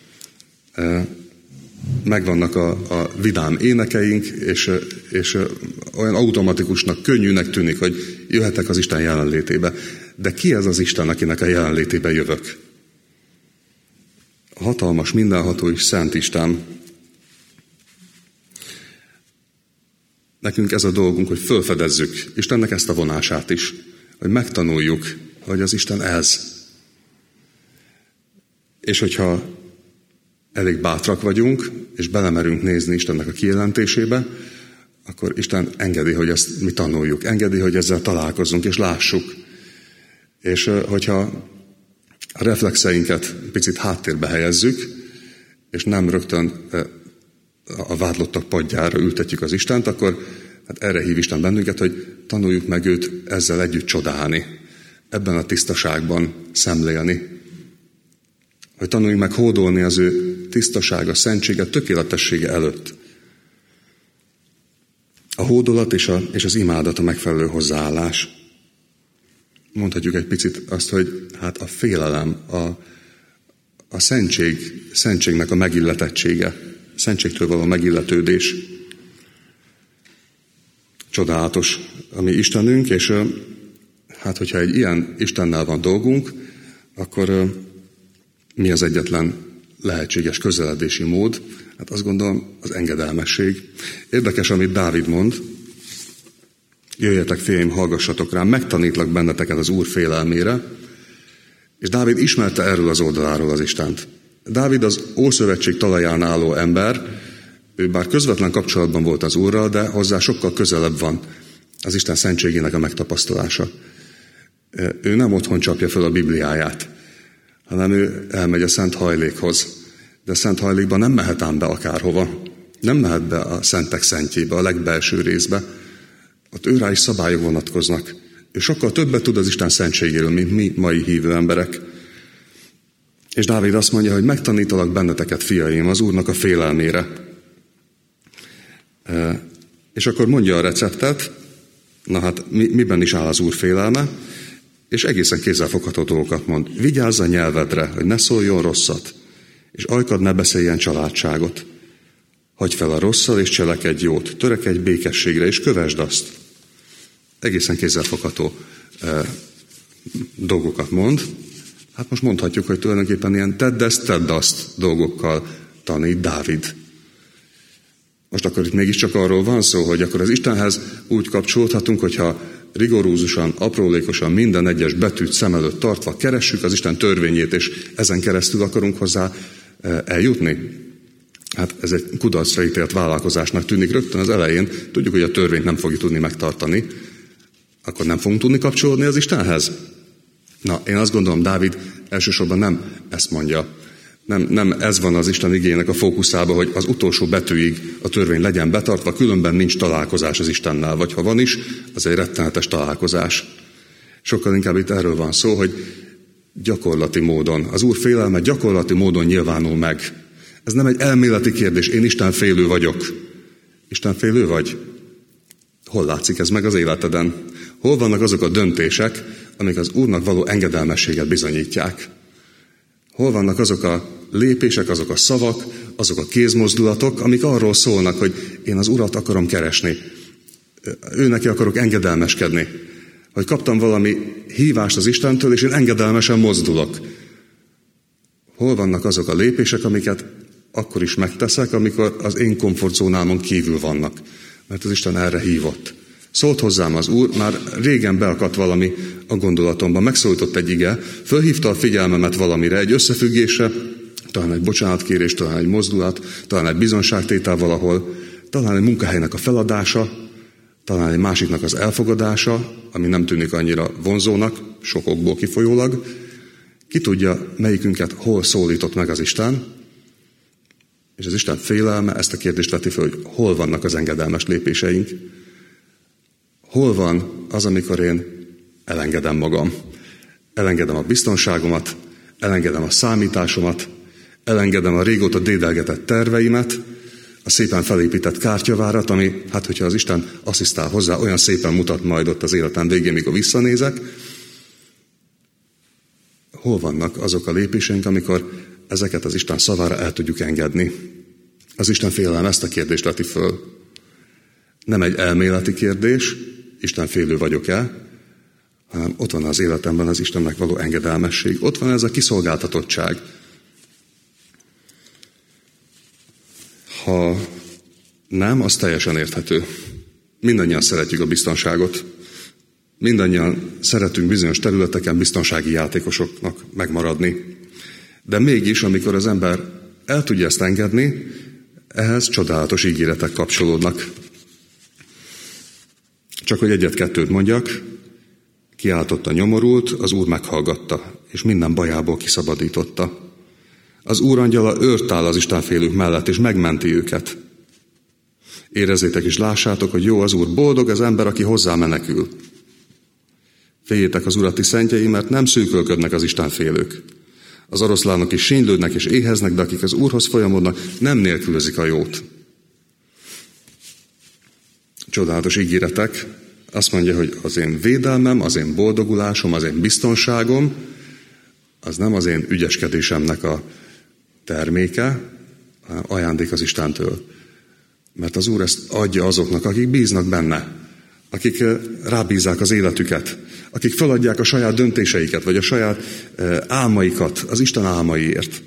Megvannak a, a vidám énekeink, és, és olyan automatikusnak, könnyűnek tűnik, hogy jöhetek az Isten jelenlétébe. De ki ez az Isten, akinek a jelenlétébe jövök? A hatalmas, mindenható és szent Isten. Nekünk ez a dolgunk, hogy felfedezzük Istennek ezt a vonását is, hogy megtanuljuk, hogy az Isten ez. És hogyha elég bátrak vagyunk, és belemerünk nézni Istennek a kijelentésébe, akkor Isten engedi, hogy ezt mi tanuljuk, engedi, hogy ezzel találkozzunk és lássuk. És hogyha a reflexeinket picit háttérbe helyezzük, és nem rögtön a vádlottak padjára ültetjük az Istent, akkor hát erre hív Isten bennünket, hogy tanuljuk meg őt ezzel együtt csodálni, ebben a tisztaságban szemlélni. Hogy tanuljuk meg hódolni az ő tisztasága, szentsége, tökéletessége előtt. A hódolat és, a, és az imádat a megfelelő hozzáállás. Mondhatjuk egy picit azt, hogy hát a félelem, a, a szentség, szentségnek a megilletettsége, szentségtől való megilletődés. Csodálatos a mi Istenünk, és hát hogyha egy ilyen Istennel van dolgunk, akkor mi az egyetlen lehetséges közeledési mód? Hát azt gondolom, az engedelmesség. Érdekes, amit Dávid mond. Jöjjetek, fiaim, hallgassatok rám, megtanítlak benneteket az Úr félelmére. És Dávid ismerte erről az oldaláról az Istent. Dávid az Ószövetség talaján álló ember, ő bár közvetlen kapcsolatban volt az Úrral, de hozzá sokkal közelebb van az Isten szentségének a megtapasztalása. Ő nem otthon csapja föl a Bibliáját, hanem ő elmegy a Szent Hajlékhoz. De a Szent Hajlékban nem mehet ám be akárhova. Nem mehet be a Szentek Szentjébe, a legbelső részbe. Ott őrá is szabályok vonatkoznak. Ő sokkal többet tud az Isten szentségéről, mint mi mai hívő emberek. És Dávid azt mondja, hogy megtanítalak benneteket, fiaim, az Úrnak a félelmére. És akkor mondja a receptet, na hát mi, miben is áll az Úr félelme, és egészen kézzelfogható dolgokat mond. Vigyázz a nyelvedre, hogy ne szóljon rosszat, és ajkad ne beszéljen családságot. Hagyj fel a rosszal, és cselekedj jót, törekedj békességre, és kövesd azt. Egészen kézzelfogható eh, dolgokat mond. Hát most mondhatjuk, hogy tulajdonképpen ilyen tedd ezt, tedd azt dolgokkal tanít Dávid. Most akkor itt mégiscsak arról van szó, hogy akkor az Istenhez úgy kapcsolódhatunk, hogyha rigorózusan, aprólékosan minden egyes betűt szem előtt tartva keressük az Isten törvényét, és ezen keresztül akarunk hozzá eljutni. Hát ez egy kudarcra ítélt vállalkozásnak tűnik rögtön az elején. Tudjuk, hogy a törvényt nem fogjuk tudni megtartani. Akkor nem fogunk tudni kapcsolódni az Istenhez? Na, én azt gondolom, Dávid elsősorban nem ezt mondja. Nem, nem ez van az Isten igének a fókuszában, hogy az utolsó betűig a törvény legyen betartva, különben nincs találkozás az Istennel, vagy ha van is, az egy rettenetes találkozás. Sokkal inkább itt erről van szó, hogy gyakorlati módon, az Úr félelme gyakorlati módon nyilvánul meg. Ez nem egy elméleti kérdés, én Isten félő vagyok. Isten félő vagy? Hol látszik ez meg az életeden? Hol vannak azok a döntések, amik az Úrnak való engedelmességet bizonyítják? Hol vannak azok a lépések, azok a szavak, azok a kézmozdulatok, amik arról szólnak, hogy én az Urat akarom keresni, ő neki akarok engedelmeskedni, hogy kaptam valami hívást az Istentől, és én engedelmesen mozdulok. Hol vannak azok a lépések, amiket akkor is megteszek, amikor az én komfortzónámon kívül vannak, mert az Isten erre hívott. Szólt hozzám az Úr, már régen beakadt valami a gondolatomban, megszólított egy ige, fölhívta a figyelmemet valamire, egy összefüggésre, talán egy bocsánatkérés, talán egy mozdulat, talán egy bizonságtétel valahol, talán egy munkahelynek a feladása, talán egy másiknak az elfogadása, ami nem tűnik annyira vonzónak, sok okból kifolyólag. Ki tudja, melyikünket hol szólított meg az Isten, és az Isten félelme ezt a kérdést veti fel, hogy hol vannak az engedelmes lépéseink. Hol van az, amikor én elengedem magam, elengedem a biztonságomat, elengedem a számításomat, elengedem a régóta dédelgetett terveimet, a szépen felépített kártyavárat, ami, hát hogyha az Isten asszisztál hozzá, olyan szépen mutat majd ott az életem végén, mikor visszanézek. Hol vannak azok a lépéseink, amikor ezeket az Isten szavára el tudjuk engedni? Az Isten félelem ezt a kérdést veti föl. Nem egy elméleti kérdés, Isten félő vagyok-e, hanem ott van az életemben az Istennek való engedelmesség. Ott van ez a kiszolgáltatottság. Ha nem, az teljesen érthető. Mindannyian szeretjük a biztonságot. Mindannyian szeretünk bizonyos területeken biztonsági játékosoknak megmaradni. De mégis, amikor az ember el tudja ezt engedni, ehhez csodálatos ígéretek kapcsolódnak. Csak hogy egyet-kettőt mondjak, kiáltott a nyomorult, az Úr meghallgatta, és minden bajából kiszabadította. Az Úr angyala őrt áll az istenfélők mellett, és megmenti őket. Érezzétek és lássátok, hogy jó az Úr, boldog az ember, aki hozzá menekül. Féljétek az Urat, ti szentjei, mert nem szűkölködnek az istenfélők. Az oroszlánok is sínylődnek és éheznek, de akik az Úrhoz folyamodnak, nem nélkülözik a jót. Csodálatos ígéretek. Azt mondja, hogy az én védelmem, az én boldogulásom, az én biztonságom, az nem az én ügyeskedésemnek a terméke, hanem ajándék az Istentől. Mert az Úr ezt adja azoknak, akik bíznak benne, akik rábízzák az életüket, akik feladják a saját döntéseiket, vagy a saját álmaikat az Isten álmaiért.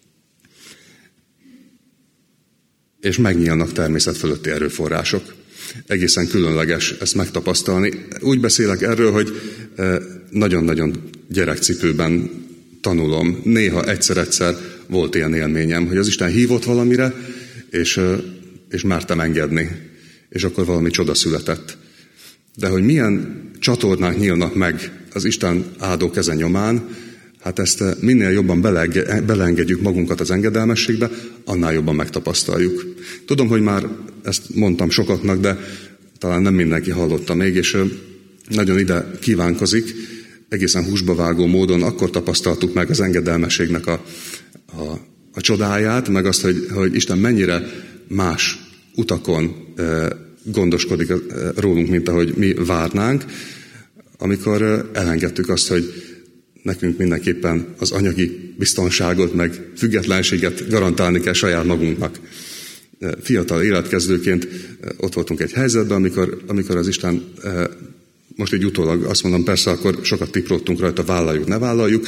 És megnyílnak természet fölötti erőforrások. Egészen különleges ezt megtapasztalni. Úgy beszélek erről, hogy nagyon-nagyon gyerekcipőben tanulom. Néha egyszer-egyszer volt ilyen élményem, hogy az Isten hívott valamire, és, és mertem engedni. És akkor valami csoda született. De hogy milyen csatornák nyílnak meg az Isten áldó keze nyomán, hát ezt minél jobban beleengedjük magunkat az engedelmességbe, annál jobban megtapasztaljuk. Tudom, hogy már ezt mondtam sokaknak, de talán nem mindenki hallotta még, és nagyon ide kívánkozik, egészen húsba vágó módon akkor tapasztaltuk meg az engedelmességnek a, a, a csodáját, meg azt, hogy, hogy Isten mennyire más utakon e, gondoskodik e, rólunk, mint ahogy mi várnánk, amikor e, elengedtük azt, hogy nekünk mindenképpen az anyagi biztonságot, meg függetlenséget garantálni kell saját magunknak. Fiatal életkezdőként ott voltunk egy helyzetben, amikor, amikor az Isten, most így utólag azt mondom, persze akkor sokat tiprottunk rajta, vállaljuk, ne vállaljuk,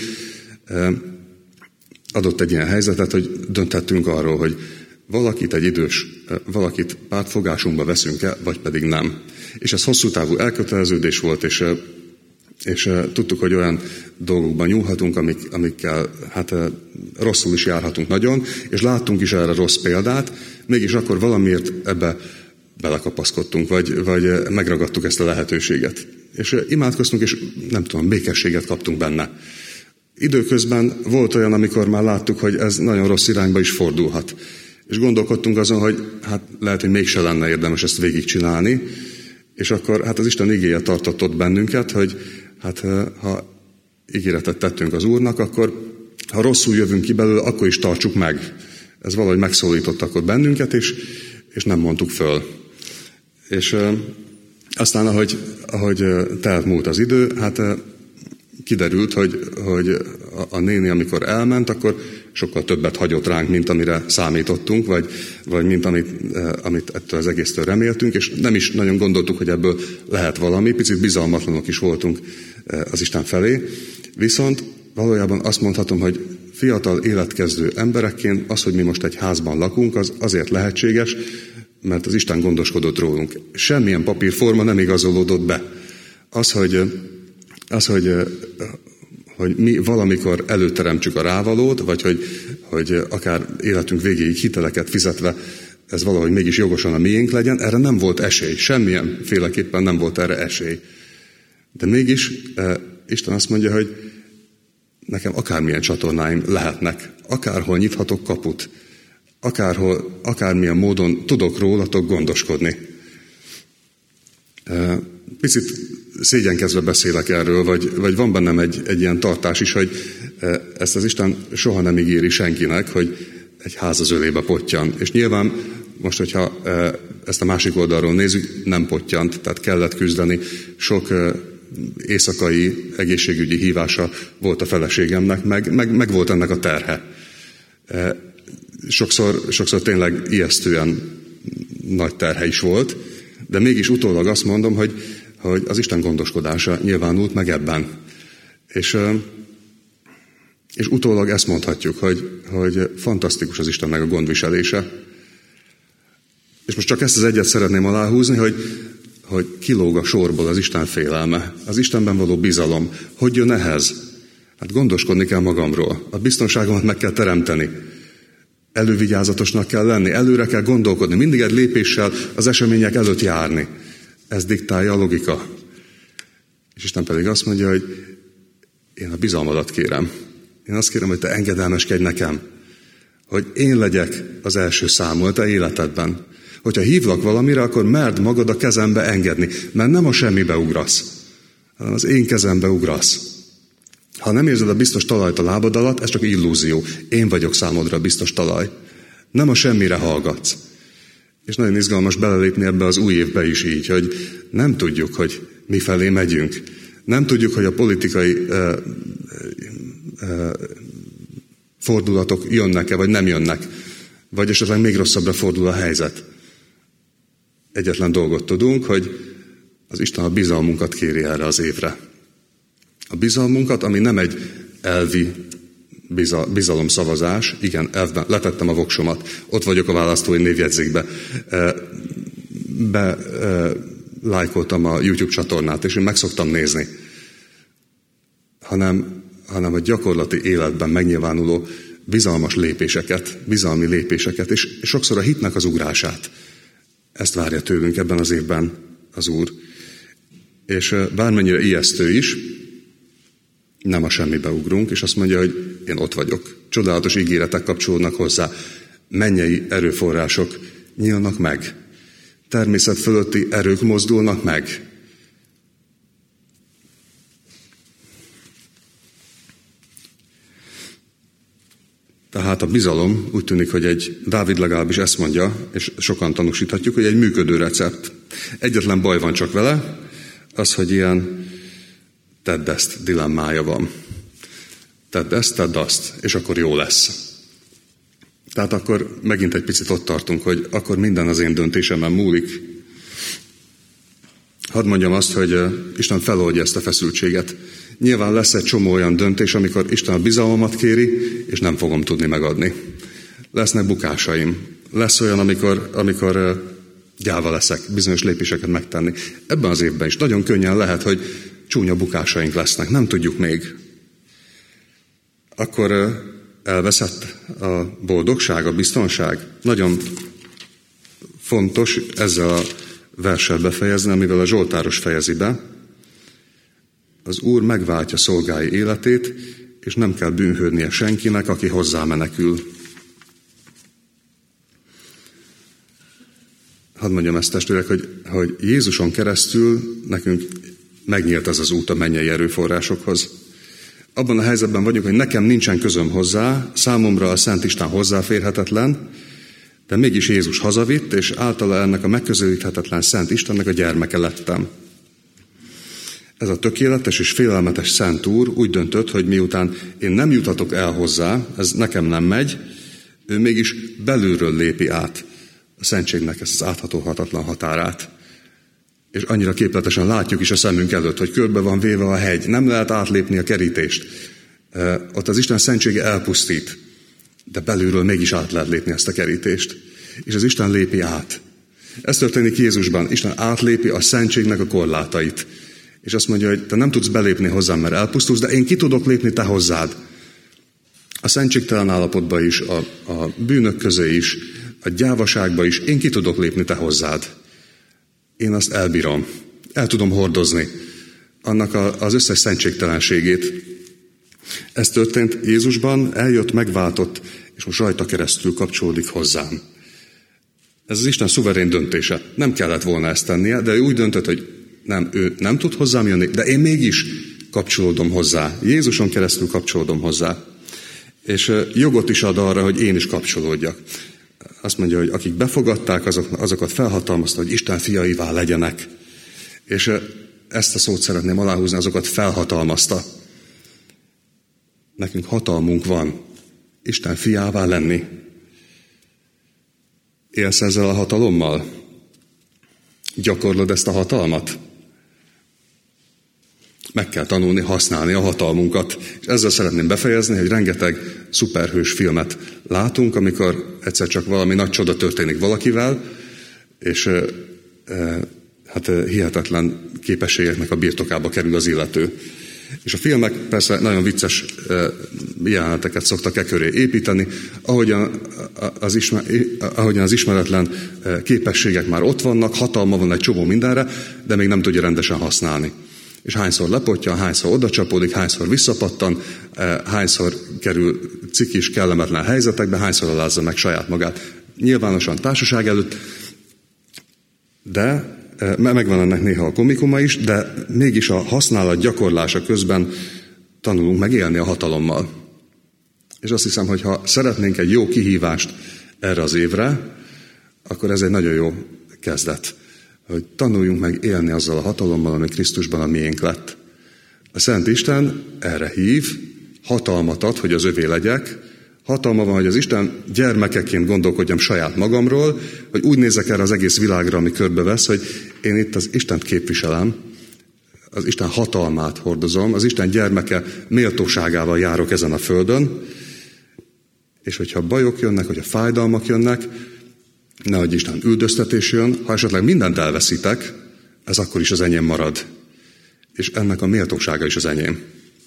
adott egy ilyen helyzetet, hogy dönthettünk arról, hogy valakit, egy idős, valakit pártfogásunkba veszünk-e, vagy pedig nem. És ez hosszú távú elköteleződés volt, és és uh, tudtuk, hogy olyan dolgokban nyúlhatunk, amik, amikkel hát uh, rosszul is járhatunk nagyon, és láttunk is erre rossz példát, mégis akkor valamiért ebbe belekapaszkodtunk, vagy, vagy uh, megragadtuk ezt a lehetőséget. És uh, imádkoztunk, és nem tudom, békességet kaptunk benne. Időközben volt olyan, amikor már láttuk, hogy ez nagyon rossz irányba is fordulhat. És gondolkodtunk azon, hogy hát lehet, hogy mégse lenne érdemes ezt végigcsinálni, és akkor hát az Isten igéje tartott bennünket, hogy hát ha ígéretet tettünk az Úrnak, akkor ha rosszul jövünk ki belőle, akkor is tartsuk meg. Ez valahogy megszólított akkor bennünket, és, és nem mondtuk föl. És Aztán, ahogy, ahogy telt múlt az idő, hát kiderült, hogy, hogy a néni, amikor elment, akkor sokkal többet hagyott ránk, mint amire számítottunk, vagy, vagy mint amit, amit ettől az egésztől reméltünk, és nem is nagyon gondoltuk, hogy ebből lehet valami, picit bizalmatlanok is voltunk az Isten felé, viszont valójában azt mondhatom, hogy fiatal életkezdő emberekként az, hogy mi most egy házban lakunk, az azért lehetséges, mert az Isten gondoskodott rólunk. Semmilyen papírforma nem igazolódott be. Az, hogy, az, hogy, hogy mi valamikor előteremtsük a rávalót, vagy hogy, hogy akár életünk végéig hiteleket fizetve ez valahogy mégis jogosan a miénk legyen, erre nem volt esély. Semmilyen féleképpen nem volt erre esély. De mégis Isten azt mondja, hogy nekem akármilyen csatornáim lehetnek, akárhol nyithatok kaput, akárhol, akármilyen módon tudok rólatok gondoskodni. Picit szégyenkezve beszélek erről, vagy, vagy van bennem egy, egy ilyen tartás is, hogy ezt az Isten soha nem ígéri senkinek, hogy egy ház az ölébe pottyan. És nyilván most, hogyha ezt a másik oldalról nézzük, nem pottyant, tehát kellett küzdeni. Sok éjszakai egészségügyi hívása volt a feleségemnek, meg, meg, meg volt ennek a terhe. Sokszor, sokszor tényleg ijesztően nagy terhe is volt, de mégis utólag azt mondom, hogy, hogy az Isten gondoskodása nyilvánult meg ebben. És, és utólag ezt mondhatjuk, hogy, hogy fantasztikus az Istennek a gondviselése. És most csak ezt az egyet szeretném aláhúzni, hogy, hogy kilóg a sorból az Isten félelme, az Istenben való bizalom. Hogy jön ehhez? Hát gondoskodni kell magamról, a biztonságomat meg kell teremteni. Elővigyázatosnak kell lenni, előre kell gondolkodni, mindig egy lépéssel az események előtt járni. Ez diktálja a logika. És Isten pedig azt mondja, hogy én a bizalmadat kérem. Én azt kérem, hogy te engedelmeskedj nekem, hogy én legyek az első számú a te életedben. Hogyha hívlak valamire, akkor merd magad a kezembe engedni, mert nem a semmibe ugrasz, hanem az én kezembe ugrasz. Ha nem érzed a biztos talajt a lábad alatt, ez csak illúzió. Én vagyok számodra a biztos talaj. Nem a semmire hallgatsz. És nagyon izgalmas belelépni ebbe az új évbe is így, hogy nem tudjuk, hogy mifelé megyünk. Nem tudjuk, hogy a politikai uh, uh, fordulatok jönnek-e, vagy nem jönnek. Vagy esetleg még rosszabbra fordul a helyzet. Egyetlen dolgot tudunk, hogy az Isten a bizalmunkat kéri erre az évre. A bizalmunkat, ami nem egy elvi bizalomszavazás, igen, elvben letettem a voksomat, ott vagyok a választói névjegyzékbe, be lájkoltam a YouTube csatornát, és én meg szoktam nézni, hanem, hanem a gyakorlati életben megnyilvánuló bizalmas lépéseket, bizalmi lépéseket, és sokszor a hitnek az ugrását. Ezt várja tőlünk ebben az évben az Úr. És bármennyire ijesztő is, nem a semmibe ugrunk, és azt mondja, hogy én ott vagyok. Csodálatos ígéretek kapcsolódnak hozzá. Mennyei erőforrások nyílnak meg. Természet fölötti erők mozdulnak meg. Tehát a bizalom úgy tűnik, hogy egy, Dávid legalábbis ezt mondja, és sokan tanúsíthatjuk, hogy egy működő recept. Egyetlen baj van csak vele, az, hogy ilyen tedd ezt dilemmája van. Tedd ezt, tedd azt, és akkor jó lesz. Tehát akkor megint egy picit ott tartunk, hogy akkor minden az én döntésemben múlik. Hadd mondjam azt, hogy Isten feloldja ezt a feszültséget. Nyilván lesz egy csomó olyan döntés, amikor Isten a bizalmamat kéri, és nem fogom tudni megadni. Lesznek bukásaim. Lesz olyan, amikor, amikor gyáva leszek bizonyos lépéseket megtenni. Ebben az évben is nagyon könnyen lehet, hogy csúnya bukásaink lesznek, nem tudjuk még. Akkor elveszett a boldogság, a biztonság. Nagyon fontos ezzel a verssel befejezni, amivel a Zsoltáros fejezi be. Az Úr megváltja szolgái életét, és nem kell bűnhődnie senkinek, aki hozzá menekül. Hadd mondjam ezt, testvérek, hogy, hogy Jézuson keresztül nekünk megnyílt ez az út a mennyei erőforrásokhoz. Abban a helyzetben vagyunk, hogy nekem nincsen közöm hozzá, számomra a Szent Isten hozzáférhetetlen, De mégis Jézus hazavitt, és általa ennek a megközelíthetetlen szent Istennek a gyermeke lettem. Ez a tökéletes és félelmetes Szent Úr úgy döntött, hogy miután én nem juthatok el hozzá, ez nekem nem megy, ő mégis belülről lépi át a szentségnek ezt az áthatóhatatlan határát. És annyira képletesen látjuk is a szemünk előtt, hogy körbe van véve a hegy, nem lehet átlépni a kerítést. Ott az Isten szentsége elpusztít, de belülről mégis át lehet lépni ezt a kerítést. És az Isten lépi át. Ez történik Jézusban. Isten átlépi a szentségnek a korlátait. És azt mondja, hogy te nem tudsz belépni hozzám, mert elpusztulsz, de én ki tudok lépni te hozzád. A szentségtelen állapotba is, a, a bűnök közé is, a gyávaságba is, én ki tudok lépni te hozzád. Én azt elbírom. El tudom hordozni annak a, az összes szentségtelenségét. Ez történt Jézusban, eljött, megváltott, és most rajta keresztül kapcsolódik hozzám. Ez az Isten szuverén döntése. Nem kellett volna ezt tennie, de ő úgy döntött, hogy nem, ő nem tud hozzám jönni, de én mégis kapcsolódom hozzá. Jézuson keresztül kapcsolódom hozzá. És jogot is ad arra, hogy én is kapcsolódjak. Azt mondja, hogy akik befogadták, azok, azokat felhatalmazta, hogy Isten fiaivá legyenek. És ezt a szót szeretném aláhúzni, azokat felhatalmazta. Nekünk hatalmunk van Isten fiává lenni. Élsz ezzel a hatalommal? Gyakorlod ezt a hatalmat? Meg kell tanulni használni a hatalmunkat. És ezzel szeretném befejezni, hogy rengeteg szuperhős filmet látunk, amikor egyszer csak valami nagy csoda történik valakivel, és e, e, hát hihetetlen képességeknek a birtokába kerül az illető. És a filmek persze nagyon vicces e, jeleneteket szoktak e köré építeni, ahogyan az, ismer, ahogyan az ismeretlen képességek már ott vannak, hatalma van egy csomó mindenre, de még nem tudja rendesen használni. És hányszor lepotja, hányszor oda csapódik, hányszor visszapattan, hányszor kerül cikis, kellemetlen helyzetekbe, hányszor alázza meg saját magát nyilvánosan társaság előtt, de megvan ennek néha a komikuma is, de mégis a használat gyakorlása közben tanulunk meg élni a hatalommal. És azt hiszem, hogy ha szeretnénk egy jó kihívást erre az évre, akkor ez egy nagyon jó kezdet. Hogy tanuljunk meg élni azzal a hatalommal, ami Krisztusban a miénk lett. A Szent Isten erre hív, hatalmat ad, hogy az övé legyek, hatalma van, hogy az Isten gyermekeként gondolkodjam saját magamról, hogy úgy nézek erre az egész világra, ami körbevesz, hogy én itt az Istent képviselem, az Isten hatalmát hordozom, az Isten gyermeke méltóságával járok ezen a földön, és hogyha bajok jönnek, hogyha fájdalmak jönnek, nehogy Isten üldöztetés jön, ha esetleg mindent elveszítek, ez akkor is az enyém marad. És ennek a méltósága is az enyém.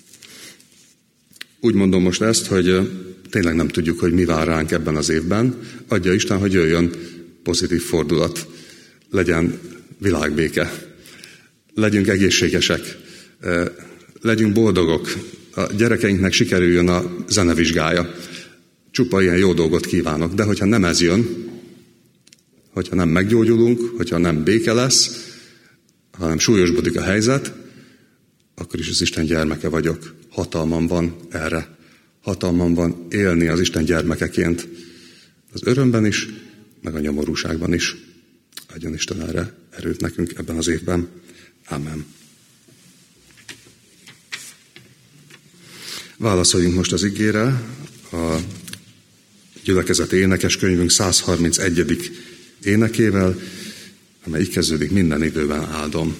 Úgy mondom most ezt, hogy tényleg nem tudjuk, hogy mi vár ránk ebben az évben. Adja Isten, hogy jöjjön pozitív fordulat. Legyen világbéke. Legyünk egészségesek. Legyünk boldogok. A gyerekeinknek sikerüljön a zenevizsgája. Csupa ilyen jó dolgot kívánok. De hogyha nem ez jön, hogyha nem meggyógyulunk, hogyha nem béke lesz, hanem súlyosbodik a helyzet, akkor is az Isten gyermeke vagyok. Hatalmam van erre. Hatalmam van élni az Isten gyermekeként. Az örömben is, meg a nyomorúságban is. Adjon Isten erre erőt nekünk ebben az évben. Ámen. Válaszoljunk most az igére. A gyülekezeti énekeskönyvünk száz harmincegyedik énekével, amely így kezdődik: minden időben áldom.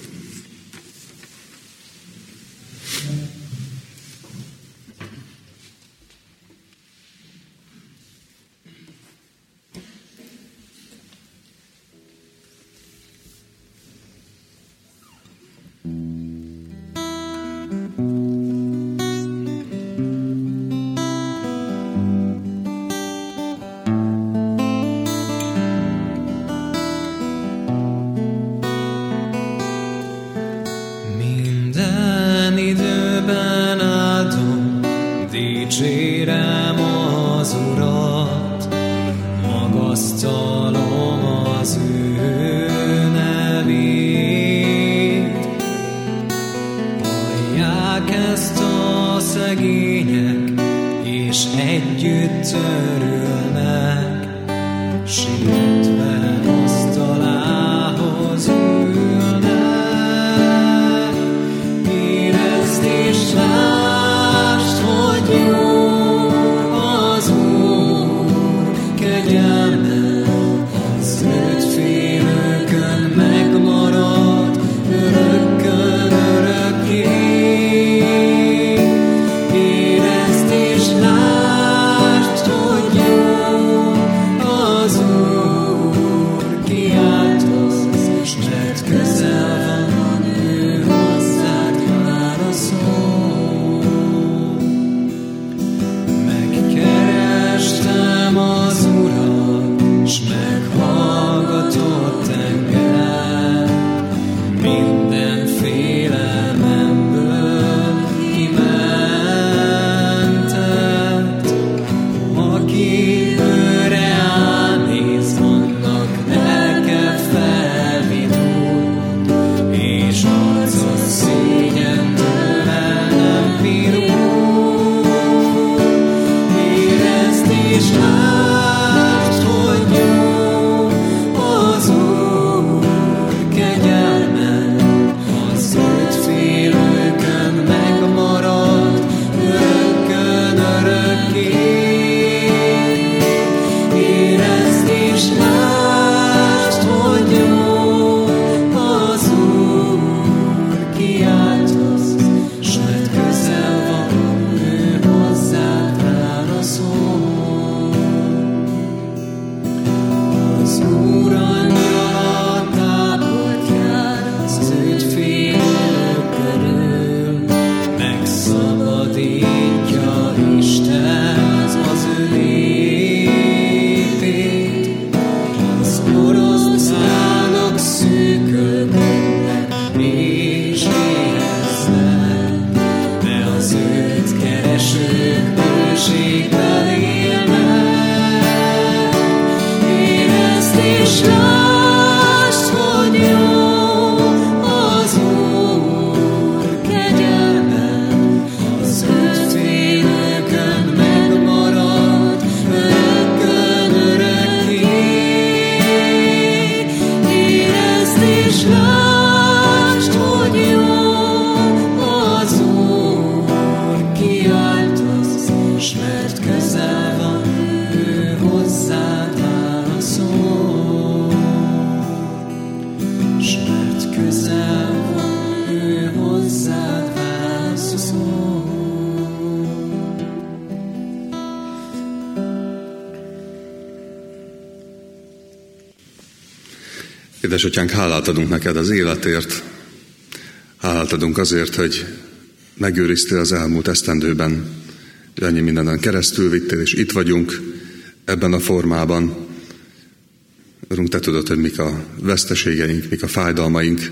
Dicsérem az Urat, magasztalom az ő nevét. Hallják ezt a szegények, és együtt örülnek. sütve asztalához ülnek. Érezd és lásd, hogy jó az Úr kegyelme, az őt félőkön megmarad örökkön örökké. Érezd és lásd, hogy jó az Úr, kiáltasz, mert közel van ő hozzád válaszol. Megkerestem az Urat, s meghallgatott engem, minden félelmemből kimentett. Aki őre ánéz, annak lelke felvidult, és arca szégyen tőle nem pirul. Érezd és lásd, hogy jó az Úr kegyelme, az őt félőkön megmarad örökkön örökké. Érezd és lásd, hogy jó az Úr, kiáltasz, s mert közel van ő hozzád válaszol. Az Úr angyala tábort jár az őt félők körül, megszabadítja Isten az ő népét. Az oroszlánok szűkölködnek és éheznek, de az őt keresők bőségben élnek. Érezd és lásd, hogy jó az Úr kegyelme, az őt félőkön megmarad örökkön örökké. Érezd és lásd, hogy jó az Úr, kiáltasz, s mert közel van ő hozzád válaszol. S mert közel van ő hozzád válaszol. Édesatyánk, hálát adunk neked az életért, hálát adunk azért, hogy megőriztél az elmúlt esztendőben, hogy annyi mindenen keresztül vittél, és itt vagyunk ebben a formában. Urunk, te tudod, hogy mik a veszteségeink, mik a fájdalmaink,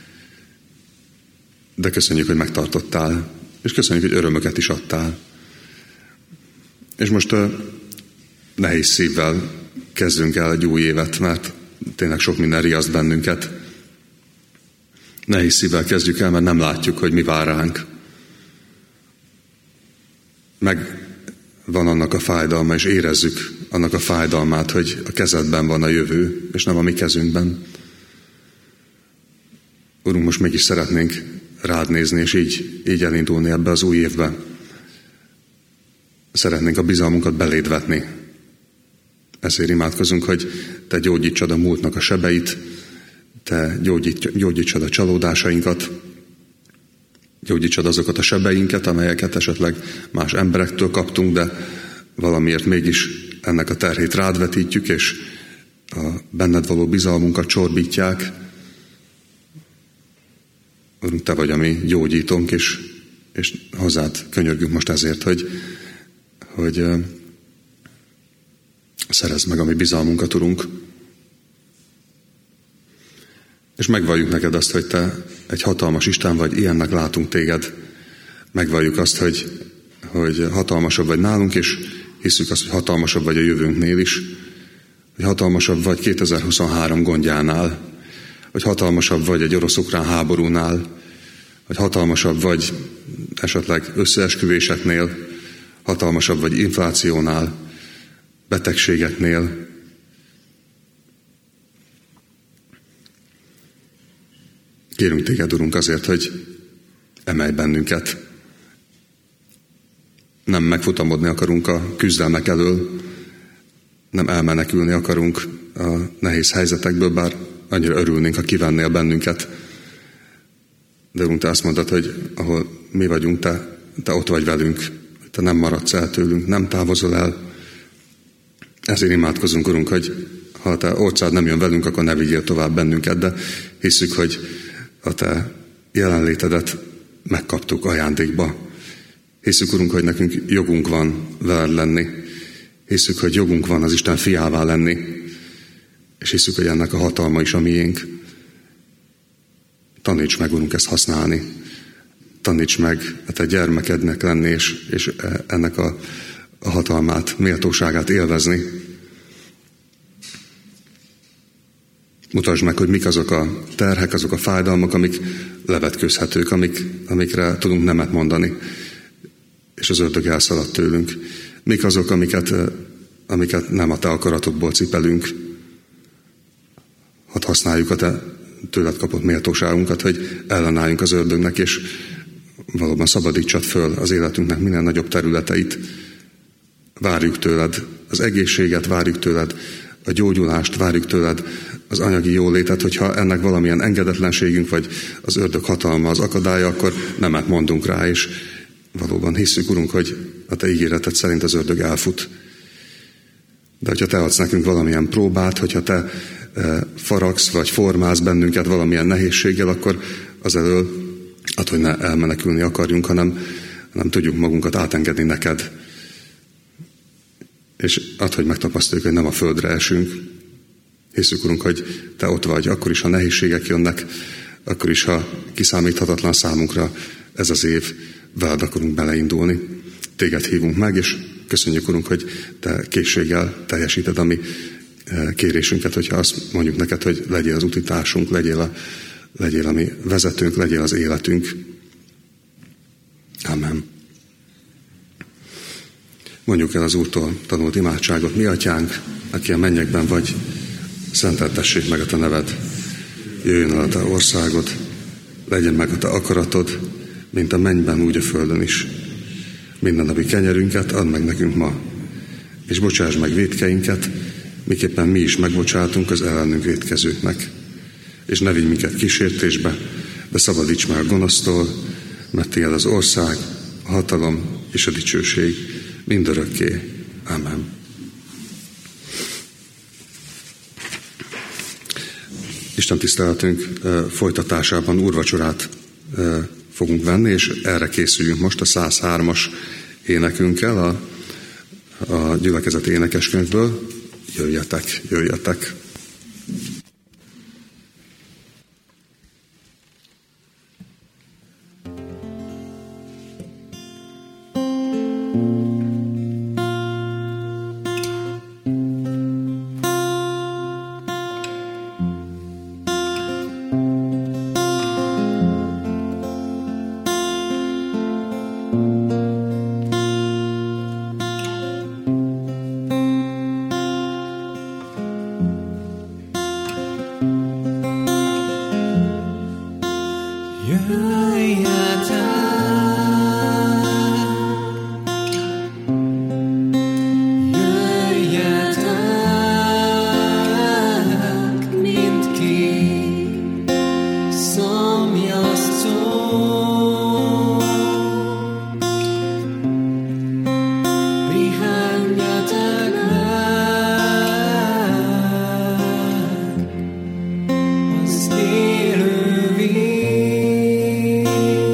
de köszönjük, hogy megtartottál, és köszönjük, hogy örömöket is adtál. És most uh, nehéz szívvel kezdünk el egy új évet, mert tényleg sok minden riaszt bennünket. Nehéz szívvel kezdjük el, mert nem látjuk, hogy mi vár ránk. Meg van annak a fájdalma, és érezzük annak a fájdalmát, hogy a kezedben van a jövő, és nem a mi kezünkben. Urunk, most mégis szeretnénk rád nézni, és így, így elindulni ebbe az új évbe. Szeretnénk a bizalmunkat beléd vetni. Ezért imádkozunk, hogy te gyógyítsad a múltnak a sebeit, te gyógyítsad a csalódásainkat, gyógyítsad azokat a sebeinket, amelyeket esetleg más emberektől kaptunk, de valamiért mégis ennek a terhét rád vetítjük, és a benned való bizalmunkat csorbítják. Urunk, te vagy a mi gyógyítónk, és, és hozzád könyörgünk most ezért, hogy, hogy uh, szerezd meg a mi bizalmunkat, Urunk. És megvalljuk neked azt, hogy te egy hatalmas Isten vagy, ilyennek látunk téged. Megvalljuk azt, hogy, hogy hatalmasabb vagy nálunk, és hiszük azt, hogy hatalmasabb vagy a jövőnknél is, hogy hatalmasabb vagy kétezer-huszonhárom gondjánál, hogy hatalmasabb vagy egy orosz-ukrán háborúnál, hogy hatalmasabb vagy esetleg összeesküvéseknél, hatalmasabb vagy inflációnál, betegségeknél, Kérünk téged, Urunk, azért, hogy emelj bennünket. Nem megfutamodni akarunk a küzdelmek elől, nem elmenekülni akarunk a nehéz helyzetekből, bár annyira örülnénk, ha kivennél bennünket. De Urunk, te azt mondtad, hogy ahol mi vagyunk, te, te ott vagy velünk, te nem maradsz el tőlünk, nem távozol el. Ezért imádkozunk, Urunk, hogy ha a te orcád nem jön velünk, akkor ne vigyél tovább bennünket, de hisszük, hogy a te jelenlétedet megkaptuk ajándékba. Hisszük, Urunk, hogy nekünk jogunk van veled lenni. Hisszük, hogy jogunk van az Isten fiává lenni. És hisszük, hogy ennek a hatalma is a miénk. Taníts meg, Urunk, ezt használni. Taníts meg a te gyermekednek lenni, és, és ennek a, a hatalmát, méltóságát élvezni. Mutasd meg, hogy mik azok a terhek, azok a fájdalmak, amik levetkőzhetők, amik, amikre tudunk nemet mondani, és az ördög elszaladt tőlünk. Mik azok, amiket, amiket nem a te akaratodból cipelünk. Hadd használjuk a te tőled kapott méltóságunkat, hogy ellenálljunk az ördögnek, és valóban szabadítsad föl az életünknek minél nagyobb területeit. Várjuk tőled az egészséget, várjuk tőled a gyógyulást, várjuk tőled az anyagi jólétet, hogyha ennek valamilyen engedetlenségünk, vagy az ördög hatalma az akadálya, akkor nemet mondunk rá, és valóban hisszük, Urunk, hogy a te ígéreted szerint az ördög elfut. De hogyha te adsz nekünk valamilyen próbát, hogyha te e, faragsz, vagy formálsz bennünket valamilyen nehézséggel, akkor az elől ad, hogy ne elmenekülni akarjunk, hanem, hanem tudjuk magunkat átengedni neked. És add, hogy megtapasztaljuk, hogy nem a földre esünk. Hiszük, Urunk, hogy te ott vagy, akkor is, ha nehézségek jönnek, akkor is, ha kiszámíthatatlan számunkra ez az év, veled akarunk beleindulni. Téged hívunk meg, és köszönjük, Urunk, hogy te készséggel teljesíted a mi kérésünket, hogyha azt mondjuk neked, hogy legyél az utitársunk, legyél a, legyél a mi vezetőnk, legyél az életünk. Amen. Mondjuk el az Úrtól tanult imádságot. Mi atyánk, aki a mennyekben vagy, szenteltessék meg a te neved. Jöjjön el a te országod, legyen meg a te akaratod, mint a mennyben, úgy a földön is. Minden napi kenyerünket add meg nekünk ma, és bocsáss meg vétkeinket, miképpen mi is megbocsátunk az ellenünk vétkezőknek. És ne vigy minket kísértésbe, de szabadíts meg a gonosztól, mert tiéd az ország, a hatalom és a dicsőség mindörökké. Amen. Isten tiszteletünk folytatásában úrvacsorát fogunk venni, és erre készüljünk most a száz hármas énekünkkel, a, a gyülekezeti énekeskönyvből. Jöjjetek, jöjjetek! Élő víz.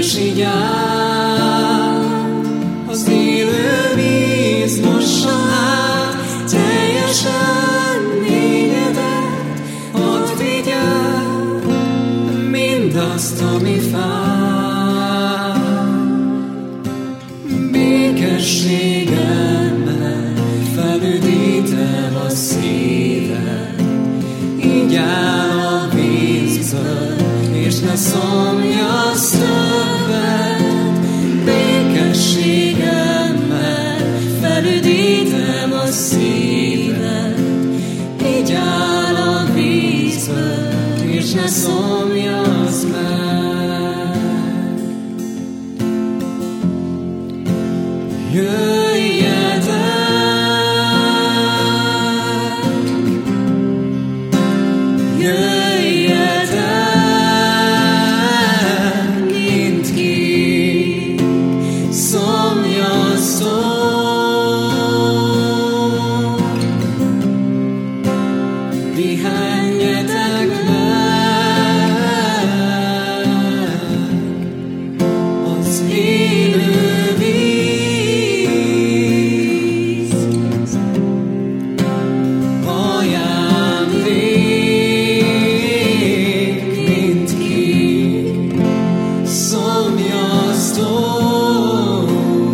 és így áll, az élő víz mossa át, teljesen lényedet, hadd vigyel mindazt, ami fáj. Békességemmel felüdítem a szíved, így áll a vízből, és ne szomjasz többet. Békességemmel felüdítem a szíved, így áll a vízből, és ne szomjasz meg. Jöjjetek, jöjjetek mindki, szomjaztok, pihenjetek meg az élő víz ajándék mindki, szomjaztok,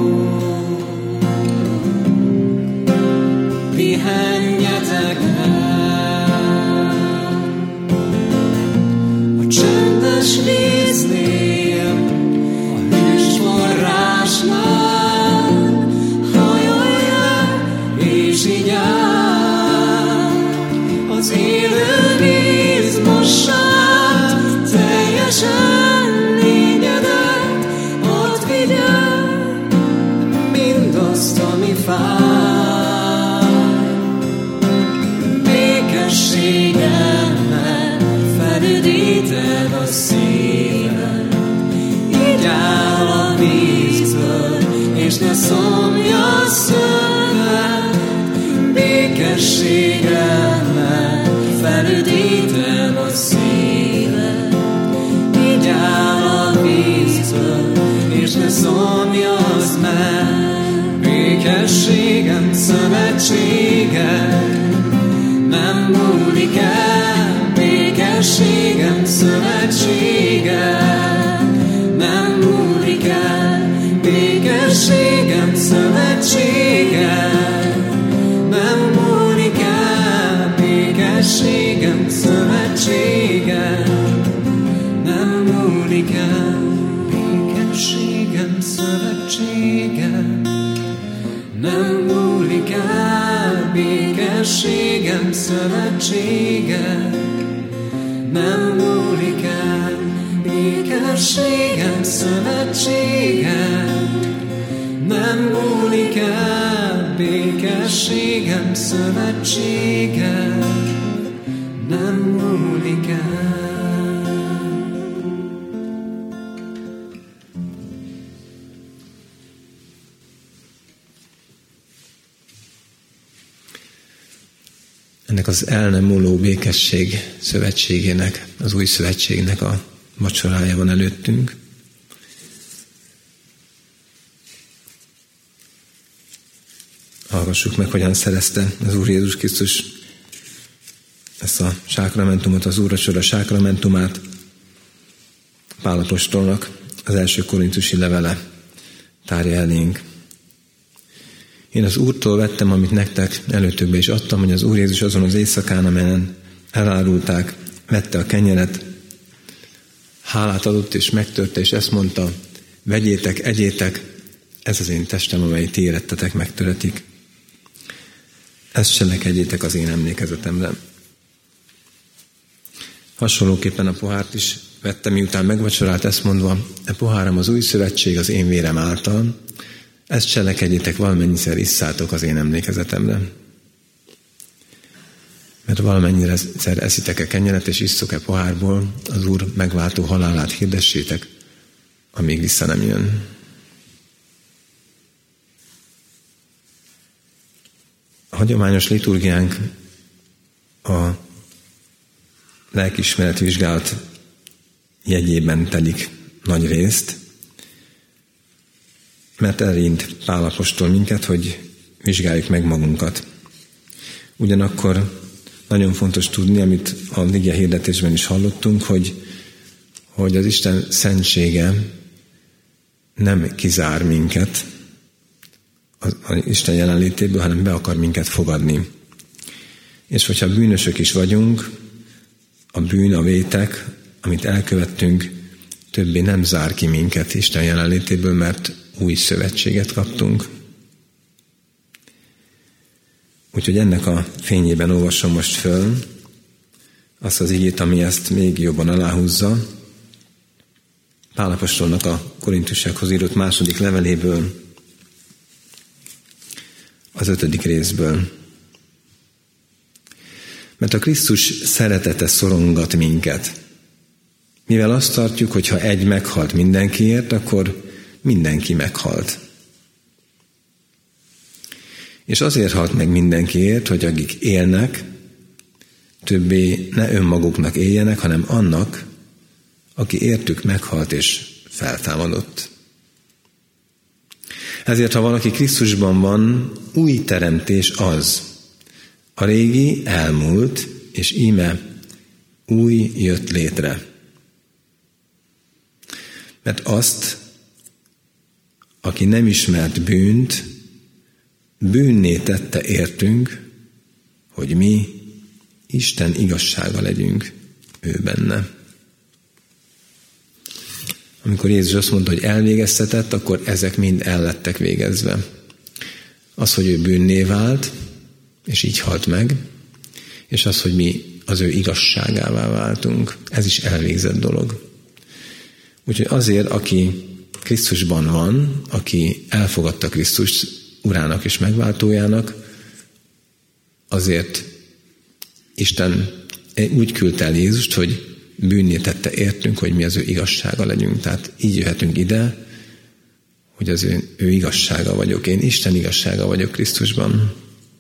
pihenjetek meg a csendes víznél, a hűs forrásnál. Hajolj el, és így áll, az élő víz mossa át, teljesen lényedet, hadd vigyel mindazt, ami fáj. Békességemmel felüdíted a szíved, így áll a vízből, és ne szomjasz többet. Békességemmel felüdíted a szíved, így áll a vízből, és ne szomjasz meg. Békességem szövetsége nem múlik el, békességem szövetsége nem múlik el, békességem szövetsége nem múlik el, békességem szövetsége nem múlik el, békességem szövetsége nem múlik el, békességem szövetsége nem múlik el, békességem szövetsége nem múlik el, békességem szövetsége nem múlik el. Ennek az el nem múló békesség szövetségének, az új szövetségnek a vacsorája van előttünk. Hallgassuk meg, hogyan szerezte az Úr Jézus Krisztus ezt a sákramentumot, az úrvacsora sákramentumát. Pál apostolnak az első korintusi levele tárja elénk. Én az Úrtól vettem, amit nektek előtökbe is adtam, hogy az Úr Jézus azon az éjszakán, amelyen elárulták, vette a kenyeret, hálát adott és megtörte, és ezt mondta: vegyétek, egyétek, ez az én testem, amely ti érettetek megtöretik. Ezt cselekedjétek az én emlékezetemre. Hasonlóképpen a pohárt is vette, miután megvacsorált, ezt mondva: e poháram az új szövetség az én vérem által, ezt cselekedjétek, valamennyiszer isszátok az én emlékezetemre. Mert valamennyire eszitek-e kenyeret és isszok-e pohárból, az Úr megváltó halálát hirdessétek, amíg vissza nem jön. A hagyományos liturgiánk a lelkiismeret vizsgálat jegyében telik nagy részt, mert elint Pál apostol minket, hogy vizsgáljuk meg magunkat. Ugyanakkor nagyon fontos tudni, amit a ige hirdetésben is hallottunk, hogy, hogy az Isten szentsége nem kizár minket az, az Isten jelenlétéből, hanem be akar minket fogadni. És hogyha bűnösök is vagyunk, a bűn, a vétek, amit elkövettünk, többé nem zár ki minket Isten jelenlétéből, mert új szövetséget kaptunk. Úgyhogy ennek a fényében olvasom most föl azt az igét, ami ezt még jobban aláhúzza. Pál apostolnak a Korintusiakhoz írott második leveléből, az ötödik részből. Mert a Krisztus szeretete szorongat minket. Mivel azt tartjuk, hogy ha egy meghalt mindenkiért, akkor mindenki meghalt. És azért halt meg mindenkiért, hogy akik élnek, többé ne önmaguknak éljenek, hanem annak, aki értük meghalt és feltámadott. Ezért, ha valaki Krisztusban van, új teremtés az. A régi elmúlt, és íme új jött létre. Mert azt, aki nem ismert bűnt, bűnné tette értünk, hogy mi Isten igazsága legyünk ő benne. Amikor Jézus azt mondta, hogy elvégeztetett, akkor ezek mind el lettek végezve. Az, hogy ő bűnné vált, és így halt meg, és az, hogy mi az ő igazságává váltunk, ez is elvégzett dolog. Úgyhogy azért, aki Krisztusban van, aki elfogadta Krisztust urának és megváltójának, azért Isten úgy küldte el Jézust, hogy bűnné tette értünk, hogy mi az ő igazsága legyünk. Tehát így jöhetünk ide, hogy az ő, ő igazsága vagyok. Én Isten igazsága vagyok Krisztusban.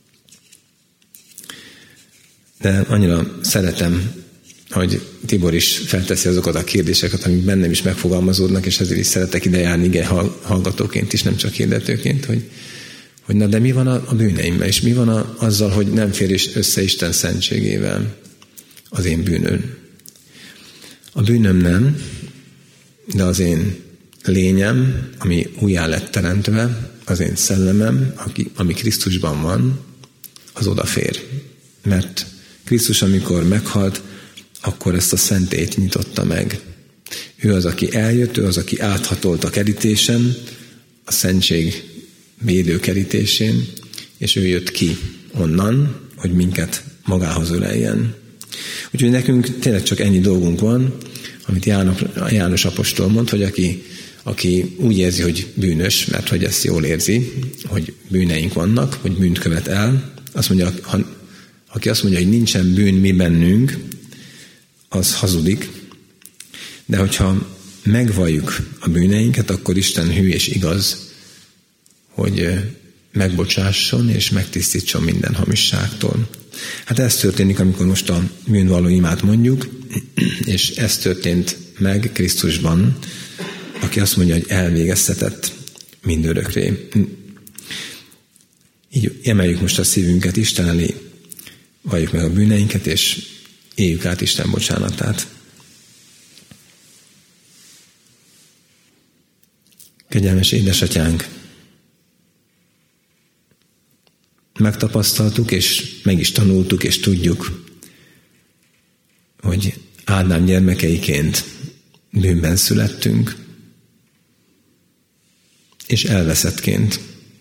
De annyira szeretem, hogy Tibor is felteszi azokat a kérdéseket, amik bennem is megfogalmazódnak, és ezért is szeretek ide járni ige hallgatóként is, nem csak hirdetőként, hogy, hogy na de mi van a, a bűneimmel, és mi van a, azzal, hogy nem fér össze Isten szentségével az én bűnöm. A bűnöm nem, de az én lényem, ami újjá lett teremtve, az én szellemem, aki, ami Krisztusban van, az odafér. Mert Krisztus, amikor meghalt, akkor ezt a szentét nyitotta meg. Ő az, aki eljött, ő az, aki áthatolt a kerítésen, a szentség védő kerítésén, és ő jött ki onnan, hogy minket magához öleljen. Úgyhogy nekünk tényleg csak ennyi dolgunk van, amit János apostol mond, hogy aki, aki úgy érzi, hogy bűnös, mert hogy ezt jól érzi, hogy bűneink vannak, hogy bűnt követ el, azt mondja, ha, aki azt mondja, hogy nincsen bűn mi bennünk, az hazudik, de hogyha megvalljuk a bűneinket, akkor Isten hű és igaz, hogy megbocsásson és megtisztítson minden hamisságtól. Hát ez történik, amikor most a bűnvalló imát mondjuk, és ez történt meg Krisztusban, aki azt mondja, hogy elvégeztetett mindörökre. Így emeljük most a szívünket Isten elé, valljuk meg a bűneinket, és éljük át Isten bocsánatát. Kegyelmes édesatyánk, megtapasztaltuk, és meg is tanultuk, és tudjuk, hogy Ádám gyermekeiként bűnben születtünk, és elveszettként.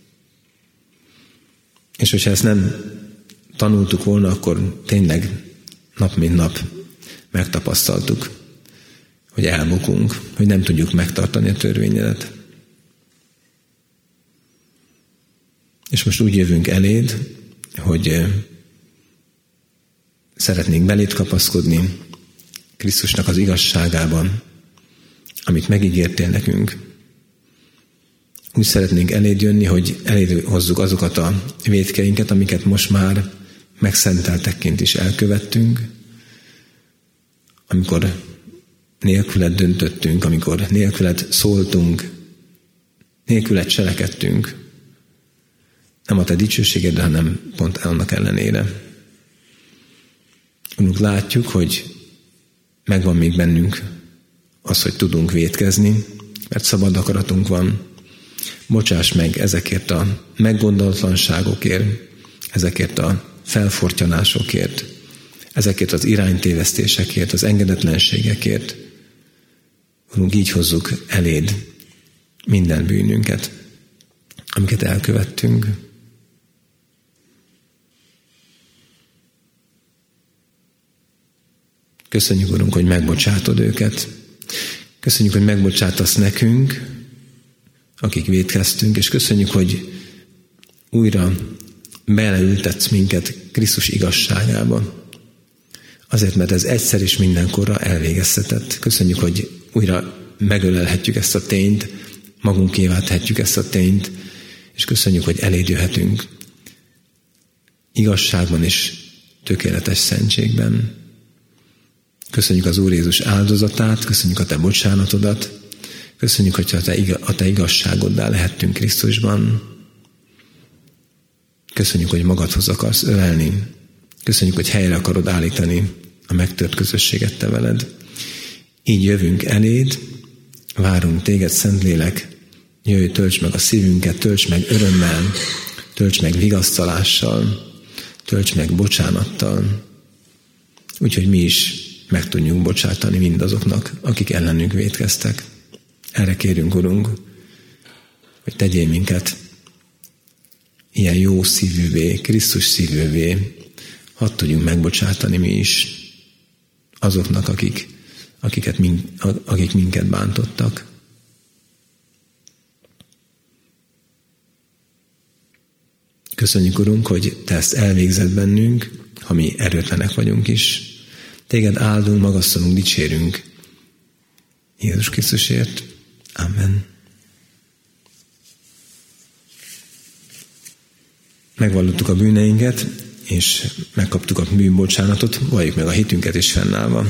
És hogyha ezt nem tanultuk volna, akkor tényleg nap mint nap megtapasztaltuk, hogy elbukunk, hogy nem tudjuk megtartani a törvényedet. És most úgy jövünk eléd, hogy szeretnénk beléd kapaszkodni Krisztusnak az igazságában, amit megígértél nekünk. Úgy szeretnénk eléd jönni, hogy eléd hozzuk azokat a vétkeinket, amiket most már megszenteltekként is elkövettünk, amikor nélküled döntöttünk, amikor nélküled szóltunk, nélküled cselekedtünk. Nem a te dicsőségedre, hanem pont annak ellenére. Urunk, látjuk, hogy megvan még bennünk az, hogy tudunk vétkezni, mert szabad akaratunk van. Bocsáss meg ezekért a meggondolatlanságokért, ezekért a felfortyanásokért, ezekért az iránytévesztésekért, az engedetlenségekért. Urunk, így hozzuk eléd minden bűnünket, amiket elkövettünk. Köszönjük, Urunk, hogy megbocsátod őket. Köszönjük, hogy megbocsátasz nekünk, akik vétkeztünk, és köszönjük, hogy újra beleültetsz minket Krisztus igazságába. Azért, mert ez egyszer is mindenkorra elvégeztetett. Köszönjük, hogy újra megölelhetjük ezt a tényt, magunkévá tehetjük ezt a tényt, és köszönjük, hogy eléd jöhetünk igazságban és tökéletes szentségben. Köszönjük az Úr Jézus áldozatát, köszönjük a te bocsánatodat, köszönjük, hogy a te, a te igazságoddá lehettünk Krisztusban. Köszönjük, hogy magadhoz akarsz ölelni. Köszönjük, hogy helyre akarod állítani a megtört közösséget te veled. Így jövünk eléd, várunk téged, Szentlélek, jöjj, töltsd meg a szívünket, töltsd meg örömmel, töltsd meg vigasztalással, töltsd meg bocsánattal, úgyhogy mi is meg tudjunk bocsátani mindazoknak, akik ellenünk vétkeztek. Erre kérünk, Urunk, hogy tegyél minket ilyen jó szívűvé, Krisztus szívűvé, hadd tudjunk megbocsátani mi is azoknak, akik, akiket, akik minket bántottak. Köszönjük, Urunk, hogy te ezt elvégzed bennünk, ha mi erőtlenek vagyunk is. Téged áldunk, magasztalunk, dicsérünk Jézus Krisztusért. Amen. Megvallottuk a bűneinket, és megkaptuk a bűnbocsánatot, valljuk meg a hitünket is fennállva.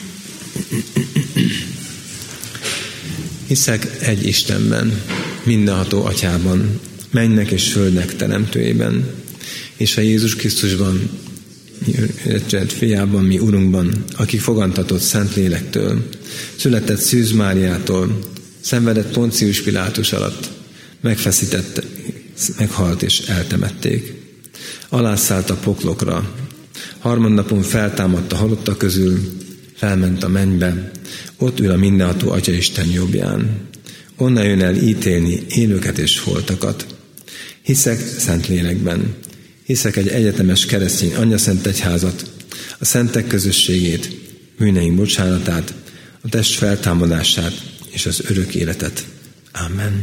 Hiszek egy Istenben, mindenható Atyában, mennek és földnek teremtőjében, és a Jézus Krisztusban, fiában, mi Urunkban, aki fogantatott Szentlélektől, született Szűz Máriától, szenvedett Poncius Pilátus alatt, megfeszített, meghalt és eltemették. Alászállt a poklokra, harmadnapon feltámadt a halottak közül, felment a mennybe, ott ül a mindenható Atya Isten jobbján. Onnan jön el ítélni élőket és holtakat. Hiszek Szentlélekben, hiszek egy egyetemes keresztény anyaszent egyházat, a szentek közösségét, bűneink bocsánatát, a test feltámadását és az örök életet. Amen.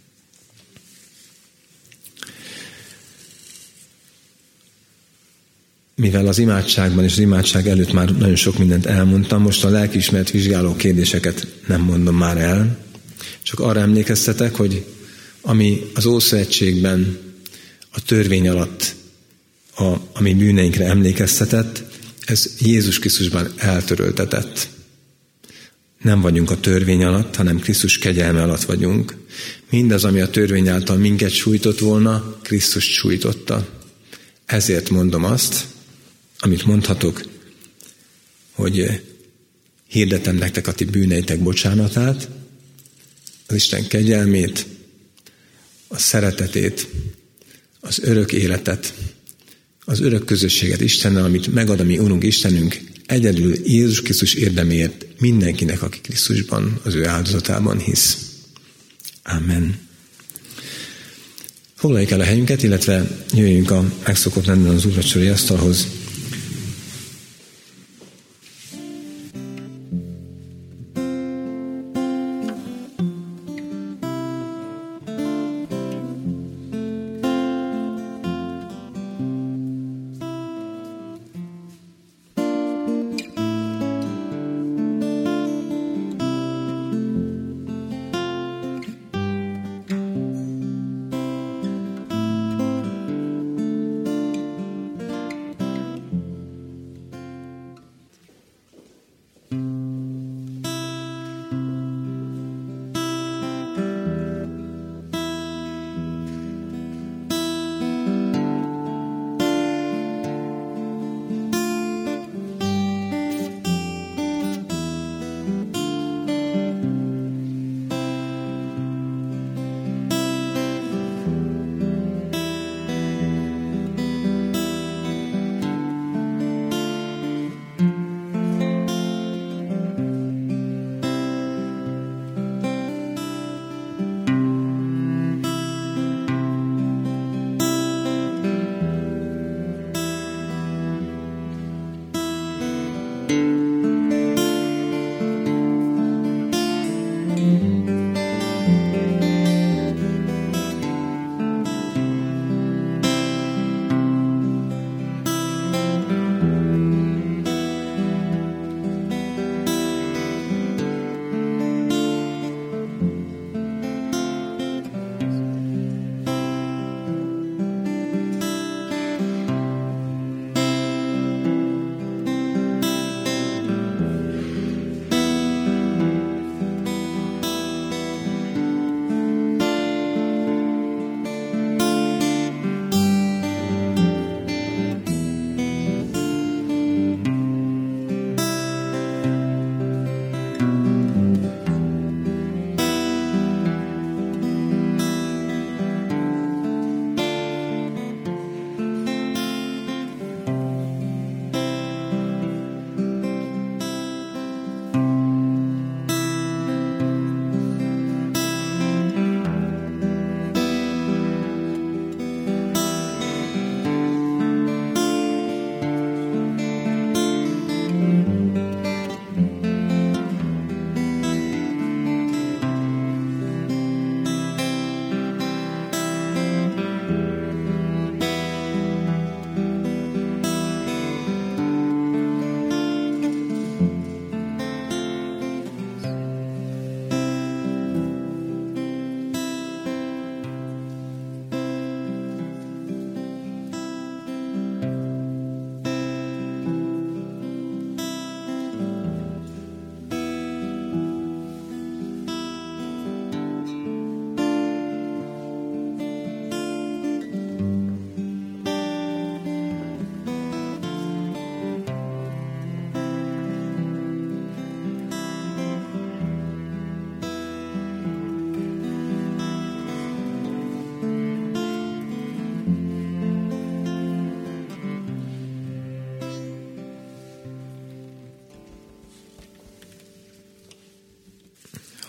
Mivel az imádságban és az imádság előtt már nagyon sok mindent elmondtam, most a lelkiismeret vizsgáló kérdéseket nem mondom már el, csak arra emlékeztetek, hogy ami az Ószövetségben a törvény alatt a, ami bűneinkre emlékeztetett, ez Jézus Krisztusban eltöröltetett. Nem vagyunk a törvény alatt, hanem Krisztus kegyelme alatt vagyunk. Mindaz, ami a törvény által minket sújtott volna, Krisztus sújtotta. Ezért mondom azt, amit mondhatok, hogy hirdetem nektek a ti bűneitek bocsánatát, az Isten kegyelmét, a szeretetét, az örök életet, az örök közösséget Istennel, amit megad a mi Urunk Istenünk, egyedül Jézus Krisztus érdeméért mindenkinek, aki Krisztusban, az ő áldozatában hisz. Amen. Foglaljuk el a helyünket, illetve jöjjünk a megszokott rendben az úrvacsorai asztalhoz.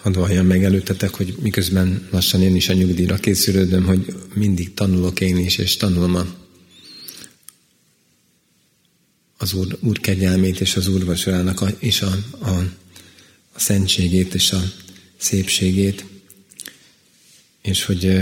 hadd valljam meg előttetek, hogy miközben lassan én is a nyugdíjra készülődöm, hogy mindig tanulok én is, és tanulom a, az Úr, Úr kegyelmét és az Úr vacsorának a, és a, a, a szentségét és a szépségét, és hogy ö,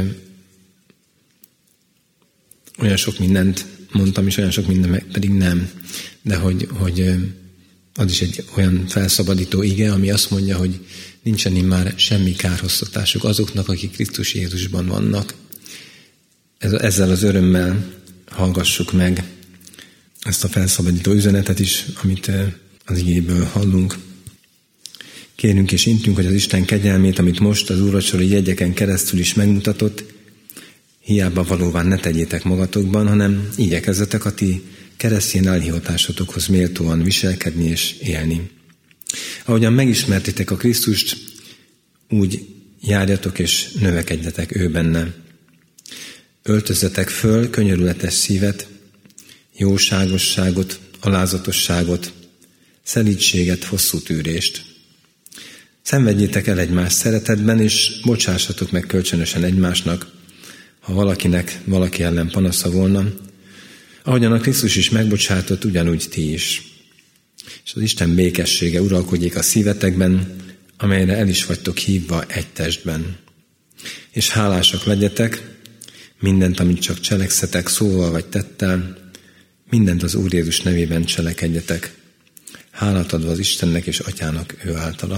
olyan sok mindent mondtam, és olyan sok minden pedig nem, de hogy, hogy ö, az is egy olyan felszabadító ige, ami azt mondja, hogy nincsen már semmi kárhoztatásuk azoknak, akik Krisztus Jézusban vannak. Ezzel az örömmel hallgassuk meg ezt a felszabadító üzenetet is, amit az igéből hallunk. Kérünk és intünk, hogy az Isten kegyelmét, amit most az úrvacsorai jegyeken keresztül is megmutatott, hiába valóván ne tegyétek magatokban, hanem igyekezzetek a ti keresztény elhivatásotokhoz méltóan viselkedni és élni. Ahogyan megismertétek a Krisztust, úgy járjatok és növekedjetek ő benne. Öltözzetek föl könyörületes szívet, jóságosságot, alázatosságot, szelídséget, hosszú tűrést. Szenvedjétek el egymást szeretetben, és bocsássatok meg kölcsönösen egymásnak, ha valakinek valaki ellen panasza volna, ahogyan a Krisztus is megbocsátott, ugyanúgy ti is. És az Isten békessége uralkodjék a szívetekben, amelyre el is vagytok hívva egy testben. És hálásak legyetek, mindent, amit csak cselekszetek szóval vagy tettel, mindent az Úr Jézus nevében cselekedjetek, hálát adva az Istennek és Atyának ő általa.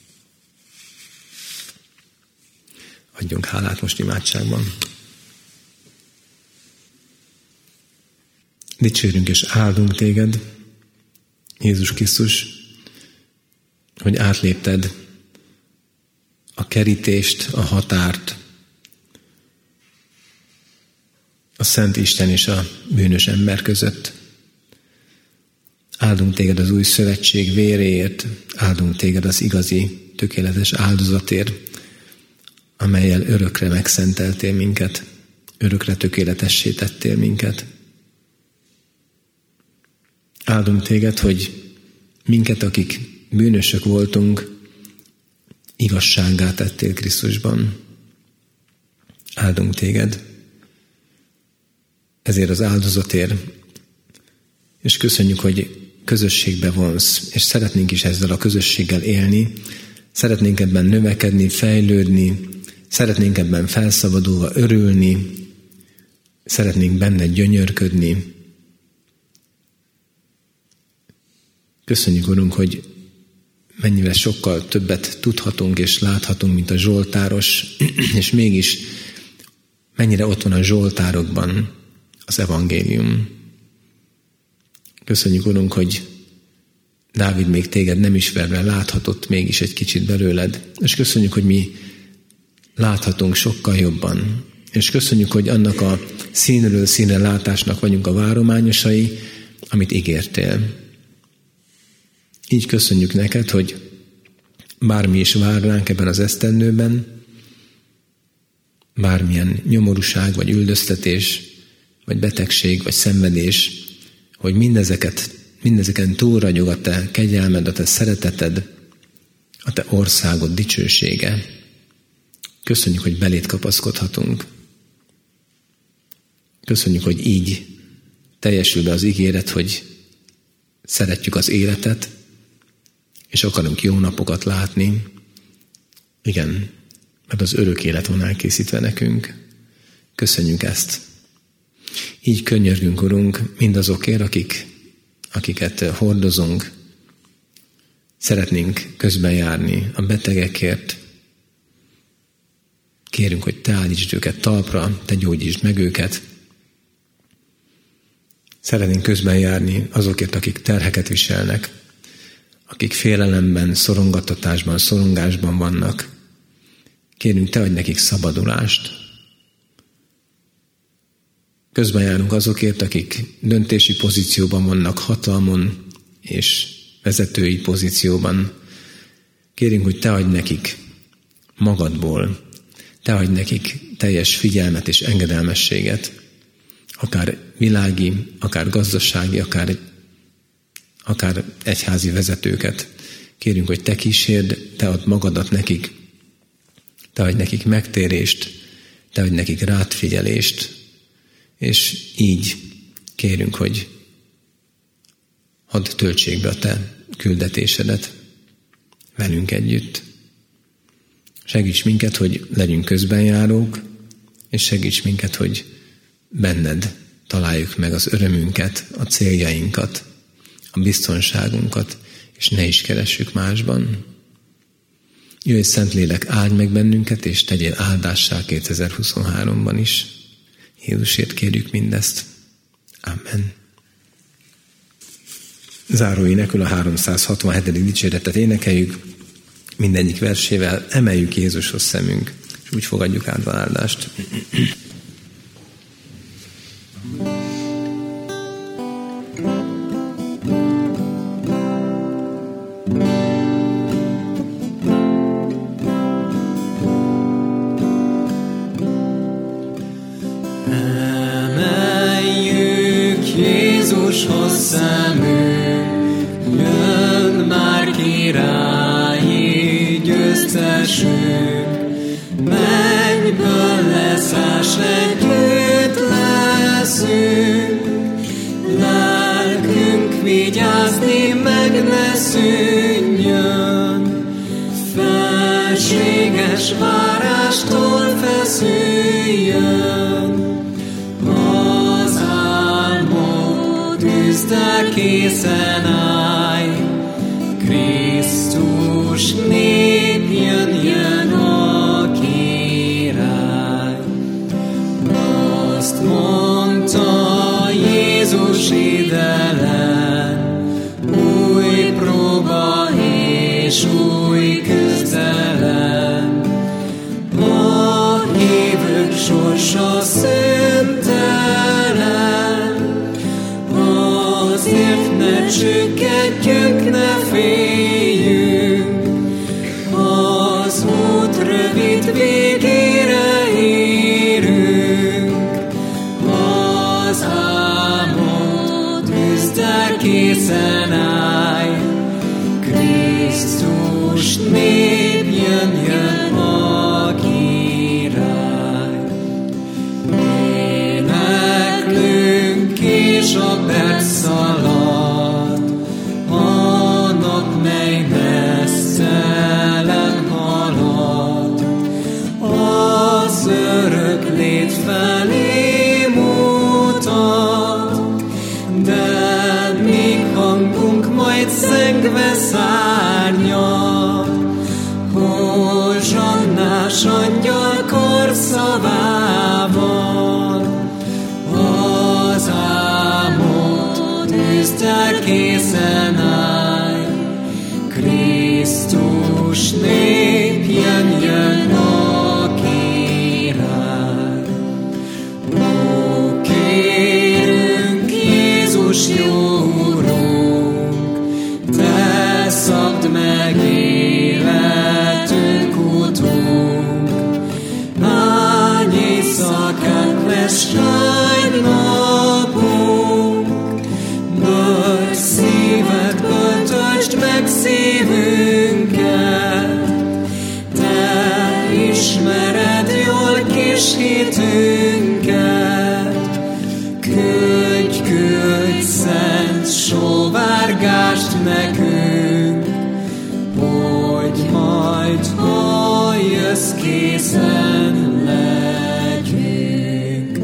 Adjunk hálát most imádságban. Dicsérünk és áldunk téged, Jézus Krisztus, hogy átlépted a kerítést, a határt, a Szent Isten és a bűnös ember között. Áldunk téged az új szövetség véréért, áldunk téged az igazi, tökéletes áldozatért, amellyel örökre megszenteltél minket, örökre tökéletessé tettél minket. Áldunk téged, hogy minket, akik bűnösök voltunk, igazsággá tettél Krisztusban. Áldunk téged ezért az áldozatért, és köszönjük, hogy közösségbe vonsz, és szeretnénk is ezzel a közösséggel élni, szeretnénk ebben növekedni, fejlődni, szeretnénk ebben felszabadulva örülni, szeretnénk benne gyönyörködni. Köszönjük, Urunk, hogy mennyivel sokkal többet tudhatunk és láthatunk, mint a zsoltáros, és mégis mennyire ott van a zsoltárokban az evangélium. Köszönjük, Urunk, hogy Dávid még téged nem ismerve láthatott mégis egy kicsit belőled, és köszönjük, hogy mi láthatunk sokkal jobban, és köszönjük, hogy annak a színről színre látásnak vagyunk a várományosai, amit ígértél. Így köszönjük neked, hogy bármi is vár ránk ebben az esztendőben, bármilyen nyomorúság, vagy üldöztetés, vagy betegség, vagy szenvedés, hogy mindezeket, mindezeken túlragyog a te kegyelmed, a te szereteted, a te országod dicsősége. Köszönjük, hogy beléd kapaszkodhatunk. Köszönjük, hogy így teljesül be az ígéret, hogy szeretjük az életet, és akarunk jó napokat látni. Igen, mert az örök élet van elkészítve nekünk. Köszönjük ezt. Így könyörgünk, Urunk, mindazokért, akik, akiket hordozunk. Szeretnénk közben járni a betegekért. Kérünk, hogy te állítsd őket talpra, te gyógyítsd meg őket. Szeretnénk közben járni azokért, akik terheket viselnek, akik félelemben, szorongattatásban, szorongásban vannak. Kérünk, te adj nekik szabadulást. Közben járunk azokért, akik döntési pozícióban vannak, hatalmon és vezetői pozícióban. Kérünk, hogy te adj nekik magadból, te adj nekik teljes figyelmet és engedelmességet, akár világi, akár gazdasági, akár, akár egyházi vezetőket. Kérünk, hogy te kísérd, te add magadat nekik, te adj nekik megtérést, te adj nekik rád figyelést, és így kérünk, hogy hadd töltsék be a te küldetésedet velünk együtt. Segíts minket, hogy legyünk közbenjárók, és segíts minket, hogy benned találjuk meg az örömünket, a céljainkat, a biztonságunkat, és ne is keressük másban. Jöjj, Szentlélek, áld meg bennünket, és tegyél áldássá kétezer-huszonháromban is. Jézusért kérjük mindezt. Amen. Záró énekül a háromszázhatvanhetedik dicséretet énekeljük, mindegyik versével emeljük Jézushoz szemünk, és úgy fogadjuk át az áldást. Emeljük Jézushoz szemünk, jön már királyi győztesünk, mennyből leszállás együtt leszünk, lelkünk vigyázni meg ne szűnjön, felséges várástól feszüljön, az álmod tűzde készen állj, Krisztus nép jön, jön a király. Azt mondta Jézus idelen, új próba és új küzdelem, a hívők sorsa szüntelen, azért ne csüggedjünk, ne féljünk, az út rövid végére érünk, az álmod tűzde készen állj, Krisztus nép jön, jön a király. Éneklünk és a perc szalad, a nap mely messzelen halad, az örök lét felé mutat, de még hangunk majd zengve szárnyal, Hozsannás angyal korszavával, az álmod tűzde készen állj, Krisztus nép jön, jön a király. Ó, kérünk Jézus jó Urunk, te szabd meg életünk utunk, hány éjszakánk lesz sajnapunk, nagy szívedből töltsd meg szívünket, te ismered jól kis hitünket, küldj, küldj szent sóvárgást nekünk, hogy majd, ha jössz, készen legyünk.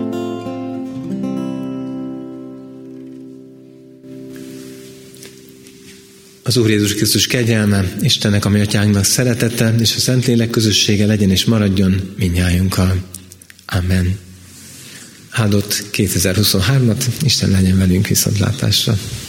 Az Úr Jézus Krisztus kegyelme, Istennek, a mi atyánknak szeretete, és a Szentlélek közössége legyen és maradjon mindnyájunkkal. Amen. Áldott kétezer-huszonhármat, Isten legyen velünk, viszontlátásra.